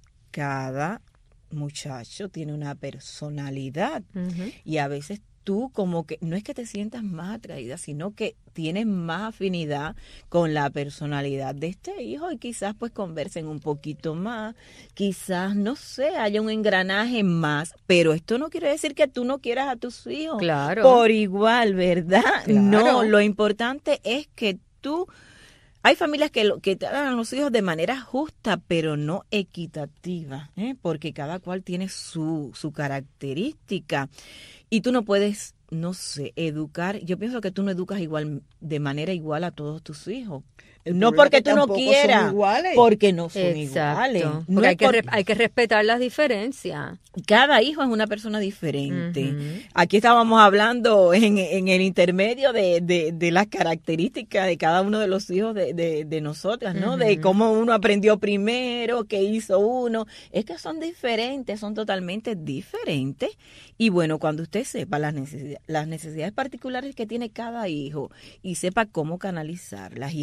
[SPEAKER 8] cada muchacho tiene una personalidad y a veces tú como que no es que te sientas más atraída, sino que tienes más afinidad con la personalidad de este hijo y quizás pues conversen un poquito más, quizás, no sé, haya un engranaje más, pero esto no quiere decir que tú no quieras a tus hijos por igual, ¿verdad? Claro. No, lo importante es que tú... Hay familias que tratan a los hijos de manera justa, pero no equitativa, porque cada cual tiene su característica. Y tú no puedes, no sé, educar. Yo pienso que tú no educas de manera igual a todos tus hijos. No porque tú no quieras, porque no son iguales.
[SPEAKER 7] Porque hay que respetar las diferencias.
[SPEAKER 8] Cada hijo es una persona diferente. Aquí estábamos hablando en el intermedio de las características de cada uno de los hijos de nosotras, ¿no? De cómo uno aprendió primero, qué hizo uno. Es que son diferentes, son totalmente diferentes. Y bueno, cuando usted sepa las necesidades particulares que tiene cada hijo y sepa cómo canalizarlas y evite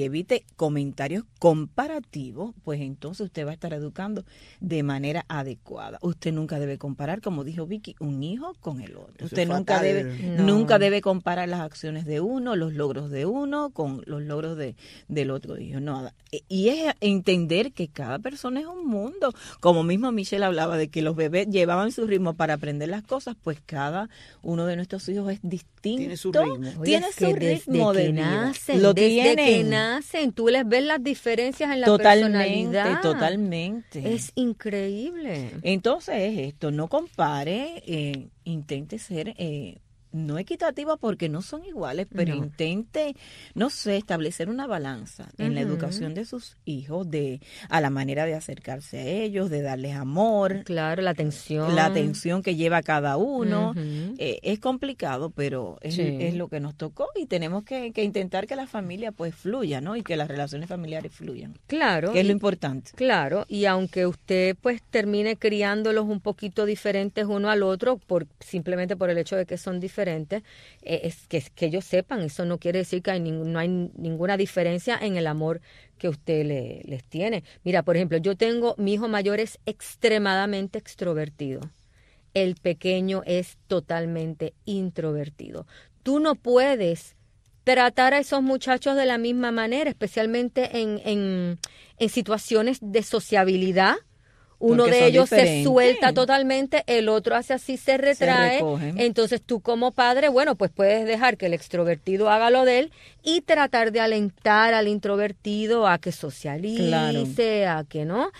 [SPEAKER 8] comentarios comparativos, pues entonces usted va a estar educando de manera adecuada. Usted nunca debe comparar, como dijo Vicky, un hijo con el otro. Usted nunca debe comparar las acciones de uno, los logros de uno con los logros del otro hijo. No, y es entender que cada persona es un mundo. Como mismo Michelle hablaba de que los bebés llevaban su ritmo para aprender las cosas, pues cada uno de nuestros hijos es distinto.
[SPEAKER 9] Tiene su ritmo.
[SPEAKER 8] Tiene su ritmo de vida.
[SPEAKER 7] Desde que nacen, tú les ves las diferencias en la personalidad.
[SPEAKER 8] Totalmente.
[SPEAKER 7] Es increíble.
[SPEAKER 8] Entonces es esto, no compare, intente ser no equitativa porque no son iguales, pero intente, no sé, establecer una balanza en la educación de sus hijos, a la manera de acercarse a ellos, de darles amor.
[SPEAKER 7] Claro, la atención.
[SPEAKER 8] La atención que lleva cada uno. Es complicado, pero es lo que nos tocó y tenemos que intentar que la familia pues fluya, ¿no? Y que las relaciones familiares fluyan.
[SPEAKER 7] Claro.
[SPEAKER 8] Que es lo importante.
[SPEAKER 7] Claro, y aunque usted pues termine criándolos un poquito diferentes uno al otro, simplemente por el hecho de que son diferentes, es que ellos sepan, eso no quiere decir que no hay ninguna diferencia en el amor que usted les tiene. Mira, por ejemplo, mi hijo mayor es extremadamente extrovertido. El pequeño es totalmente introvertido. Tú no puedes tratar a esos muchachos de la misma manera, especialmente en situaciones de sociabilidad. Uno de ellos se suelta totalmente, el otro hace así, se retrae. Entonces tú como padre, bueno, pues puedes dejar que el extrovertido haga lo de él y tratar de alentar al introvertido a que socialice, a que no.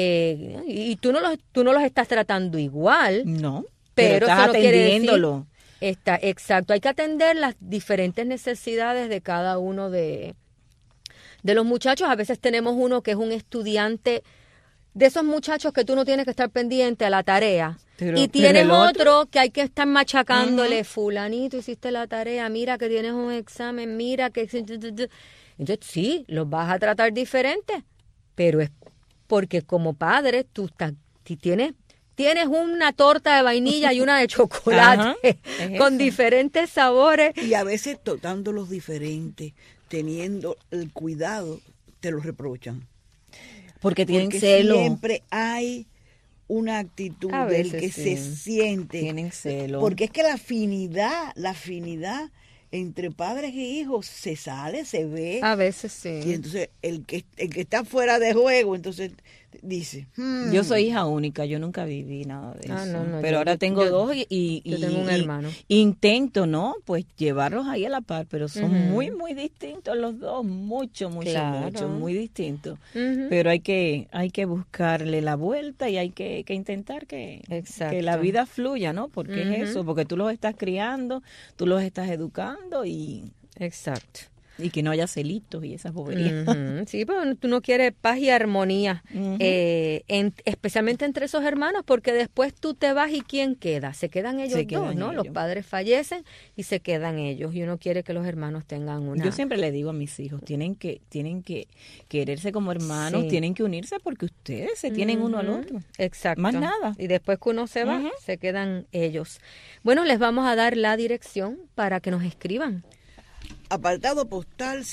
[SPEAKER 7] Y tú no los estás tratando igual.
[SPEAKER 8] No,
[SPEAKER 7] pero
[SPEAKER 8] estás
[SPEAKER 7] eso no
[SPEAKER 8] atendiéndolo.
[SPEAKER 7] Exacto, hay que atender las diferentes necesidades de cada uno de los muchachos. A veces tenemos uno que es un estudiante de esos muchachos que tú no tienes que estar pendiente a la tarea. Y tienes otro que hay que estar machacándole, fulanito, hiciste la tarea, mira que tienes un examen, mira que... Entonces sí, los vas a tratar diferente, pero es porque como padre tú tienes una torta de vainilla y una de chocolate con diferentes sabores.
[SPEAKER 9] Y a veces tratándolos diferentes, teniendo el cuidado, te los reprochan.
[SPEAKER 8] Porque tienen celo.
[SPEAKER 9] Siempre hay una actitud del que se siente.
[SPEAKER 8] Tienen celo.
[SPEAKER 9] Porque es que la afinidad entre padres y hijos se ve.
[SPEAKER 7] A veces sí.
[SPEAKER 9] Y entonces el que está fuera de juego, entonces dice.
[SPEAKER 8] Yo soy hija única, yo nunca viví nada de eso.
[SPEAKER 7] No,
[SPEAKER 8] pero ahora tengo dos y
[SPEAKER 7] yo tengo un hermano.
[SPEAKER 8] Intento, ¿no? Pues llevarlos ahí a la par, pero son muy, muy distintos los dos, mucho, muy distintos. Pero hay que buscarle la vuelta y hay que intentar que la vida fluya, ¿no? Porque es eso, porque tú los estás criando, tú los estás educando y...
[SPEAKER 7] Exacto.
[SPEAKER 8] Y que no haya celitos y esas boberías.
[SPEAKER 7] Sí, pero tú no quieres paz y armonía, especialmente entre esos hermanos, porque después tú te vas y ¿quién queda? Se quedan ellos dos, ¿no? Los padres fallecen y se quedan ellos. Y uno quiere que los hermanos tengan una...
[SPEAKER 8] Yo siempre le digo a mis hijos, tienen que quererse como hermanos, tienen que unirse porque ustedes se tienen uno al otro.
[SPEAKER 7] Exacto.
[SPEAKER 8] Más nada.
[SPEAKER 7] Y después que uno se va, se quedan ellos. Bueno, les vamos a dar la dirección para que nos escriban.
[SPEAKER 9] Apartado postal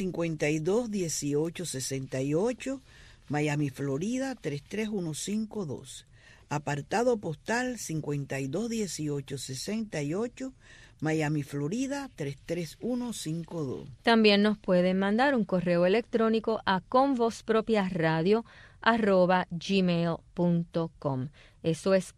[SPEAKER 9] 521868, Miami, Florida 33152. Apartado postal 521868, Miami, Florida 33152.
[SPEAKER 7] También nos pueden mandar un correo electrónico a convozpropiasradio@gmail.com. Eso es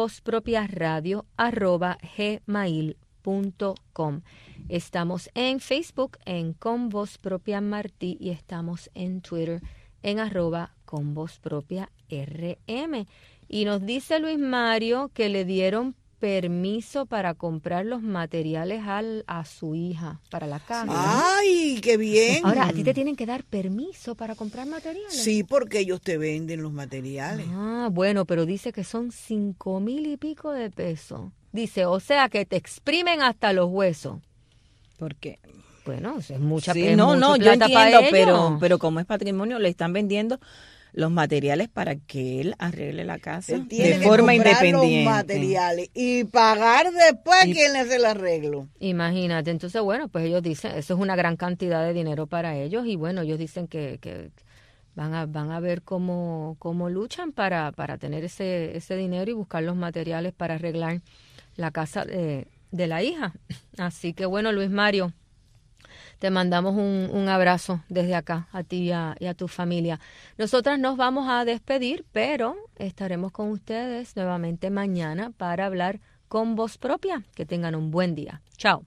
[SPEAKER 7] convozpropiasradio@gmail.com. Estamos en Facebook en Con Voz Propia Martí y estamos en Twitter en @convozpropiarm. Y nos dice Luis Mario que le dieron permiso para comprar los materiales a su hija para la casa.
[SPEAKER 9] ¡Ay, qué bien!
[SPEAKER 7] Ahora, ¿a ti te tienen que dar permiso para comprar materiales?
[SPEAKER 9] Sí, porque ellos te venden los materiales.
[SPEAKER 7] Ah, bueno, pero dice que son 5,000 y pico de pesos. Dice, o sea, que te exprimen hasta los huesos.
[SPEAKER 8] ¿Por qué?
[SPEAKER 7] Bueno, es mucha
[SPEAKER 8] sí,
[SPEAKER 7] es
[SPEAKER 8] no,
[SPEAKER 7] mucho
[SPEAKER 8] yo
[SPEAKER 7] plata para
[SPEAKER 8] entiendo,
[SPEAKER 7] ellos.
[SPEAKER 8] pero como es patrimonio, le están vendiendo los materiales para que él arregle la casa
[SPEAKER 9] Él tiene
[SPEAKER 8] de forma
[SPEAKER 9] que comprar
[SPEAKER 8] independiente.
[SPEAKER 9] los materiales y pagar después quien le hace el arreglo.
[SPEAKER 7] Imagínate, entonces bueno, pues ellos dicen, eso es una gran cantidad de dinero para ellos y bueno, ellos dicen que van a ver cómo luchan para tener ese dinero y buscar los materiales para arreglar la casa de la hija. Así que bueno, Luis Mario, te mandamos un abrazo desde acá a ti y a tu familia. Nosotras nos vamos a despedir, pero estaremos con ustedes nuevamente mañana para hablar con voz propia. Que tengan un buen día. Chao.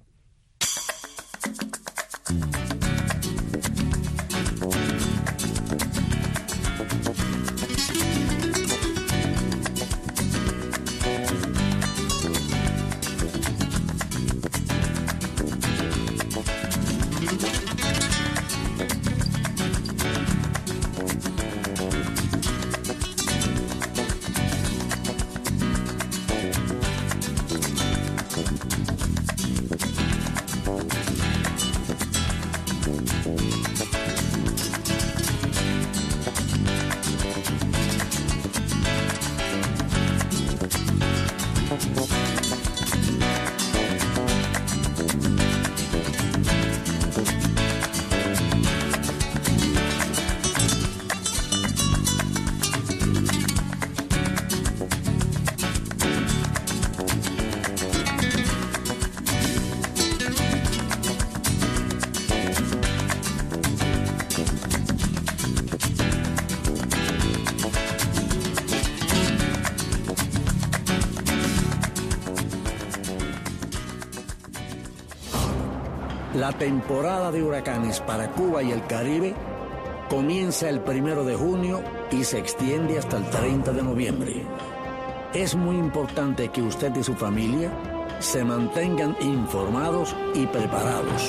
[SPEAKER 19] La temporada de huracanes para Cuba y el Caribe comienza el 1 de junio y se extiende hasta el 30 de noviembre. Es muy importante que usted y su familia se mantengan informados y preparados.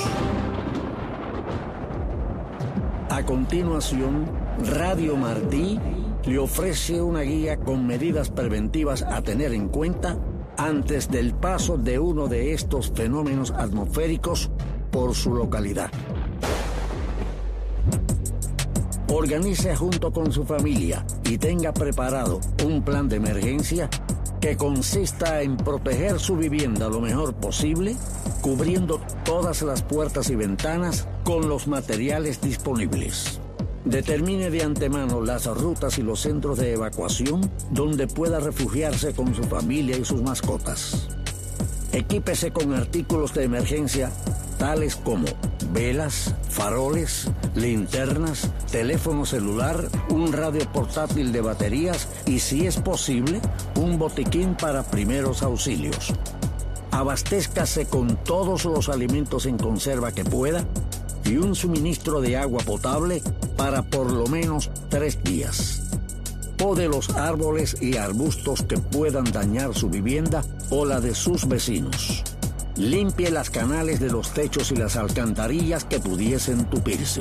[SPEAKER 19] A continuación, Radio Martí le ofrece una guía con medidas preventivas a tener en cuenta antes del paso de uno de estos fenómenos atmosféricos por su localidad. Organice junto con su familia y tenga preparado un plan de emergencia que consista en proteger su vivienda lo mejor posible, cubriendo todas las puertas y ventanas con los materiales disponibles. Determine de antemano las rutas y los centros de evacuación donde pueda refugiarse con su familia y sus mascotas. Equípese con artículos de emergencia tales como velas, faroles, linternas, teléfono celular, un radio portátil de baterías y, si es posible, un botiquín para primeros auxilios. Abastézcase con todos los alimentos en conserva que pueda y un suministro de agua potable para por lo menos 3 días. Pode los árboles y arbustos que puedan dañar su vivienda o la de sus vecinos. Limpie las canales de los techos y las alcantarillas que pudiesen tupirse.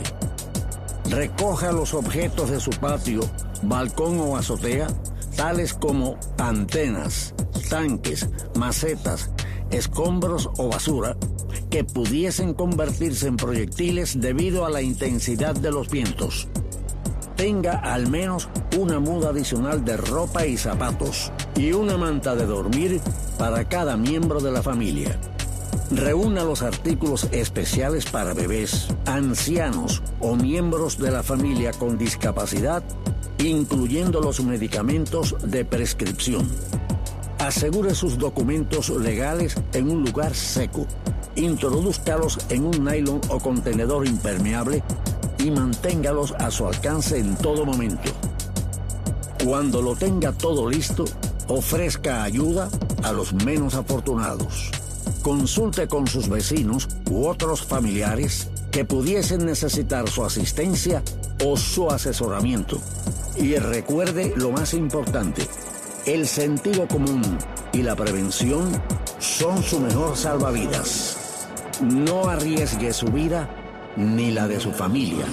[SPEAKER 19] Recoja los objetos de su patio, balcón o azotea, tales como antenas, tanques, macetas, escombros o basura, que pudiesen convertirse en proyectiles debido a la intensidad de los vientos. Tenga al menos una muda adicional de ropa y zapatos y una manta de dormir para cada miembro de la familia. Reúna los artículos especiales para bebés, ancianos o miembros de la familia con discapacidad, incluyendo los medicamentos de prescripción. Asegure sus documentos legales en un lugar seco. Introdúzcalos en un nylon o contenedor impermeable y manténgalos a su alcance en todo momento. Cuando lo tenga todo listo, ofrezca ayuda a los menos afortunados. Consulte con sus vecinos u otros familiares que pudiesen necesitar su asistencia o su asesoramiento. Y recuerde lo más importante: el sentido común y la prevención son su mejor salvavidas. No arriesgue su vida ni la de su familia.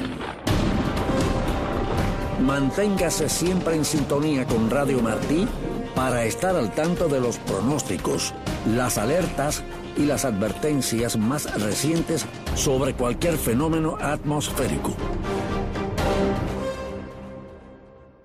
[SPEAKER 19] Manténgase siempre en sintonía con Radio Martí para estar al tanto de los pronósticos, las alertas y las advertencias más recientes sobre cualquier fenómeno atmosférico.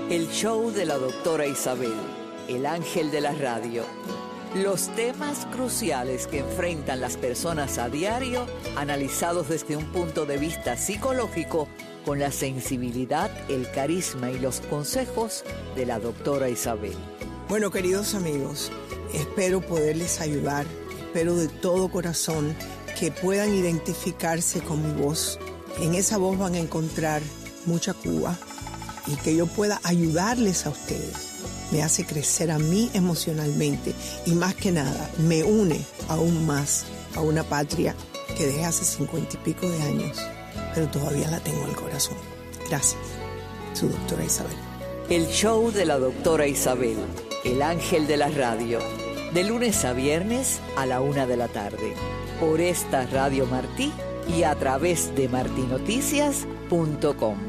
[SPEAKER 20] El show de la doctora Isabel, el ángel de la radio. Los temas cruciales que enfrentan las personas a diario, analizados desde un punto de vista psicológico, con la sensibilidad, el carisma y los consejos de la doctora Isabel.
[SPEAKER 21] Bueno, queridos amigos, espero poderles ayudar, espero de todo corazón que puedan identificarse con mi voz. En esa voz van a encontrar mucha Cuba y que yo pueda ayudarles a ustedes. Me hace crecer a mí emocionalmente y más que nada me une aún más a una patria que dejé hace 50 y pico de años, pero todavía la tengo en el corazón. Gracias, su doctora Isabel.
[SPEAKER 20] El show de la doctora Isabel, el ángel de la radio, de lunes a viernes a la 1:00 p.m, por esta Radio Martí y a través de martinoticias.com.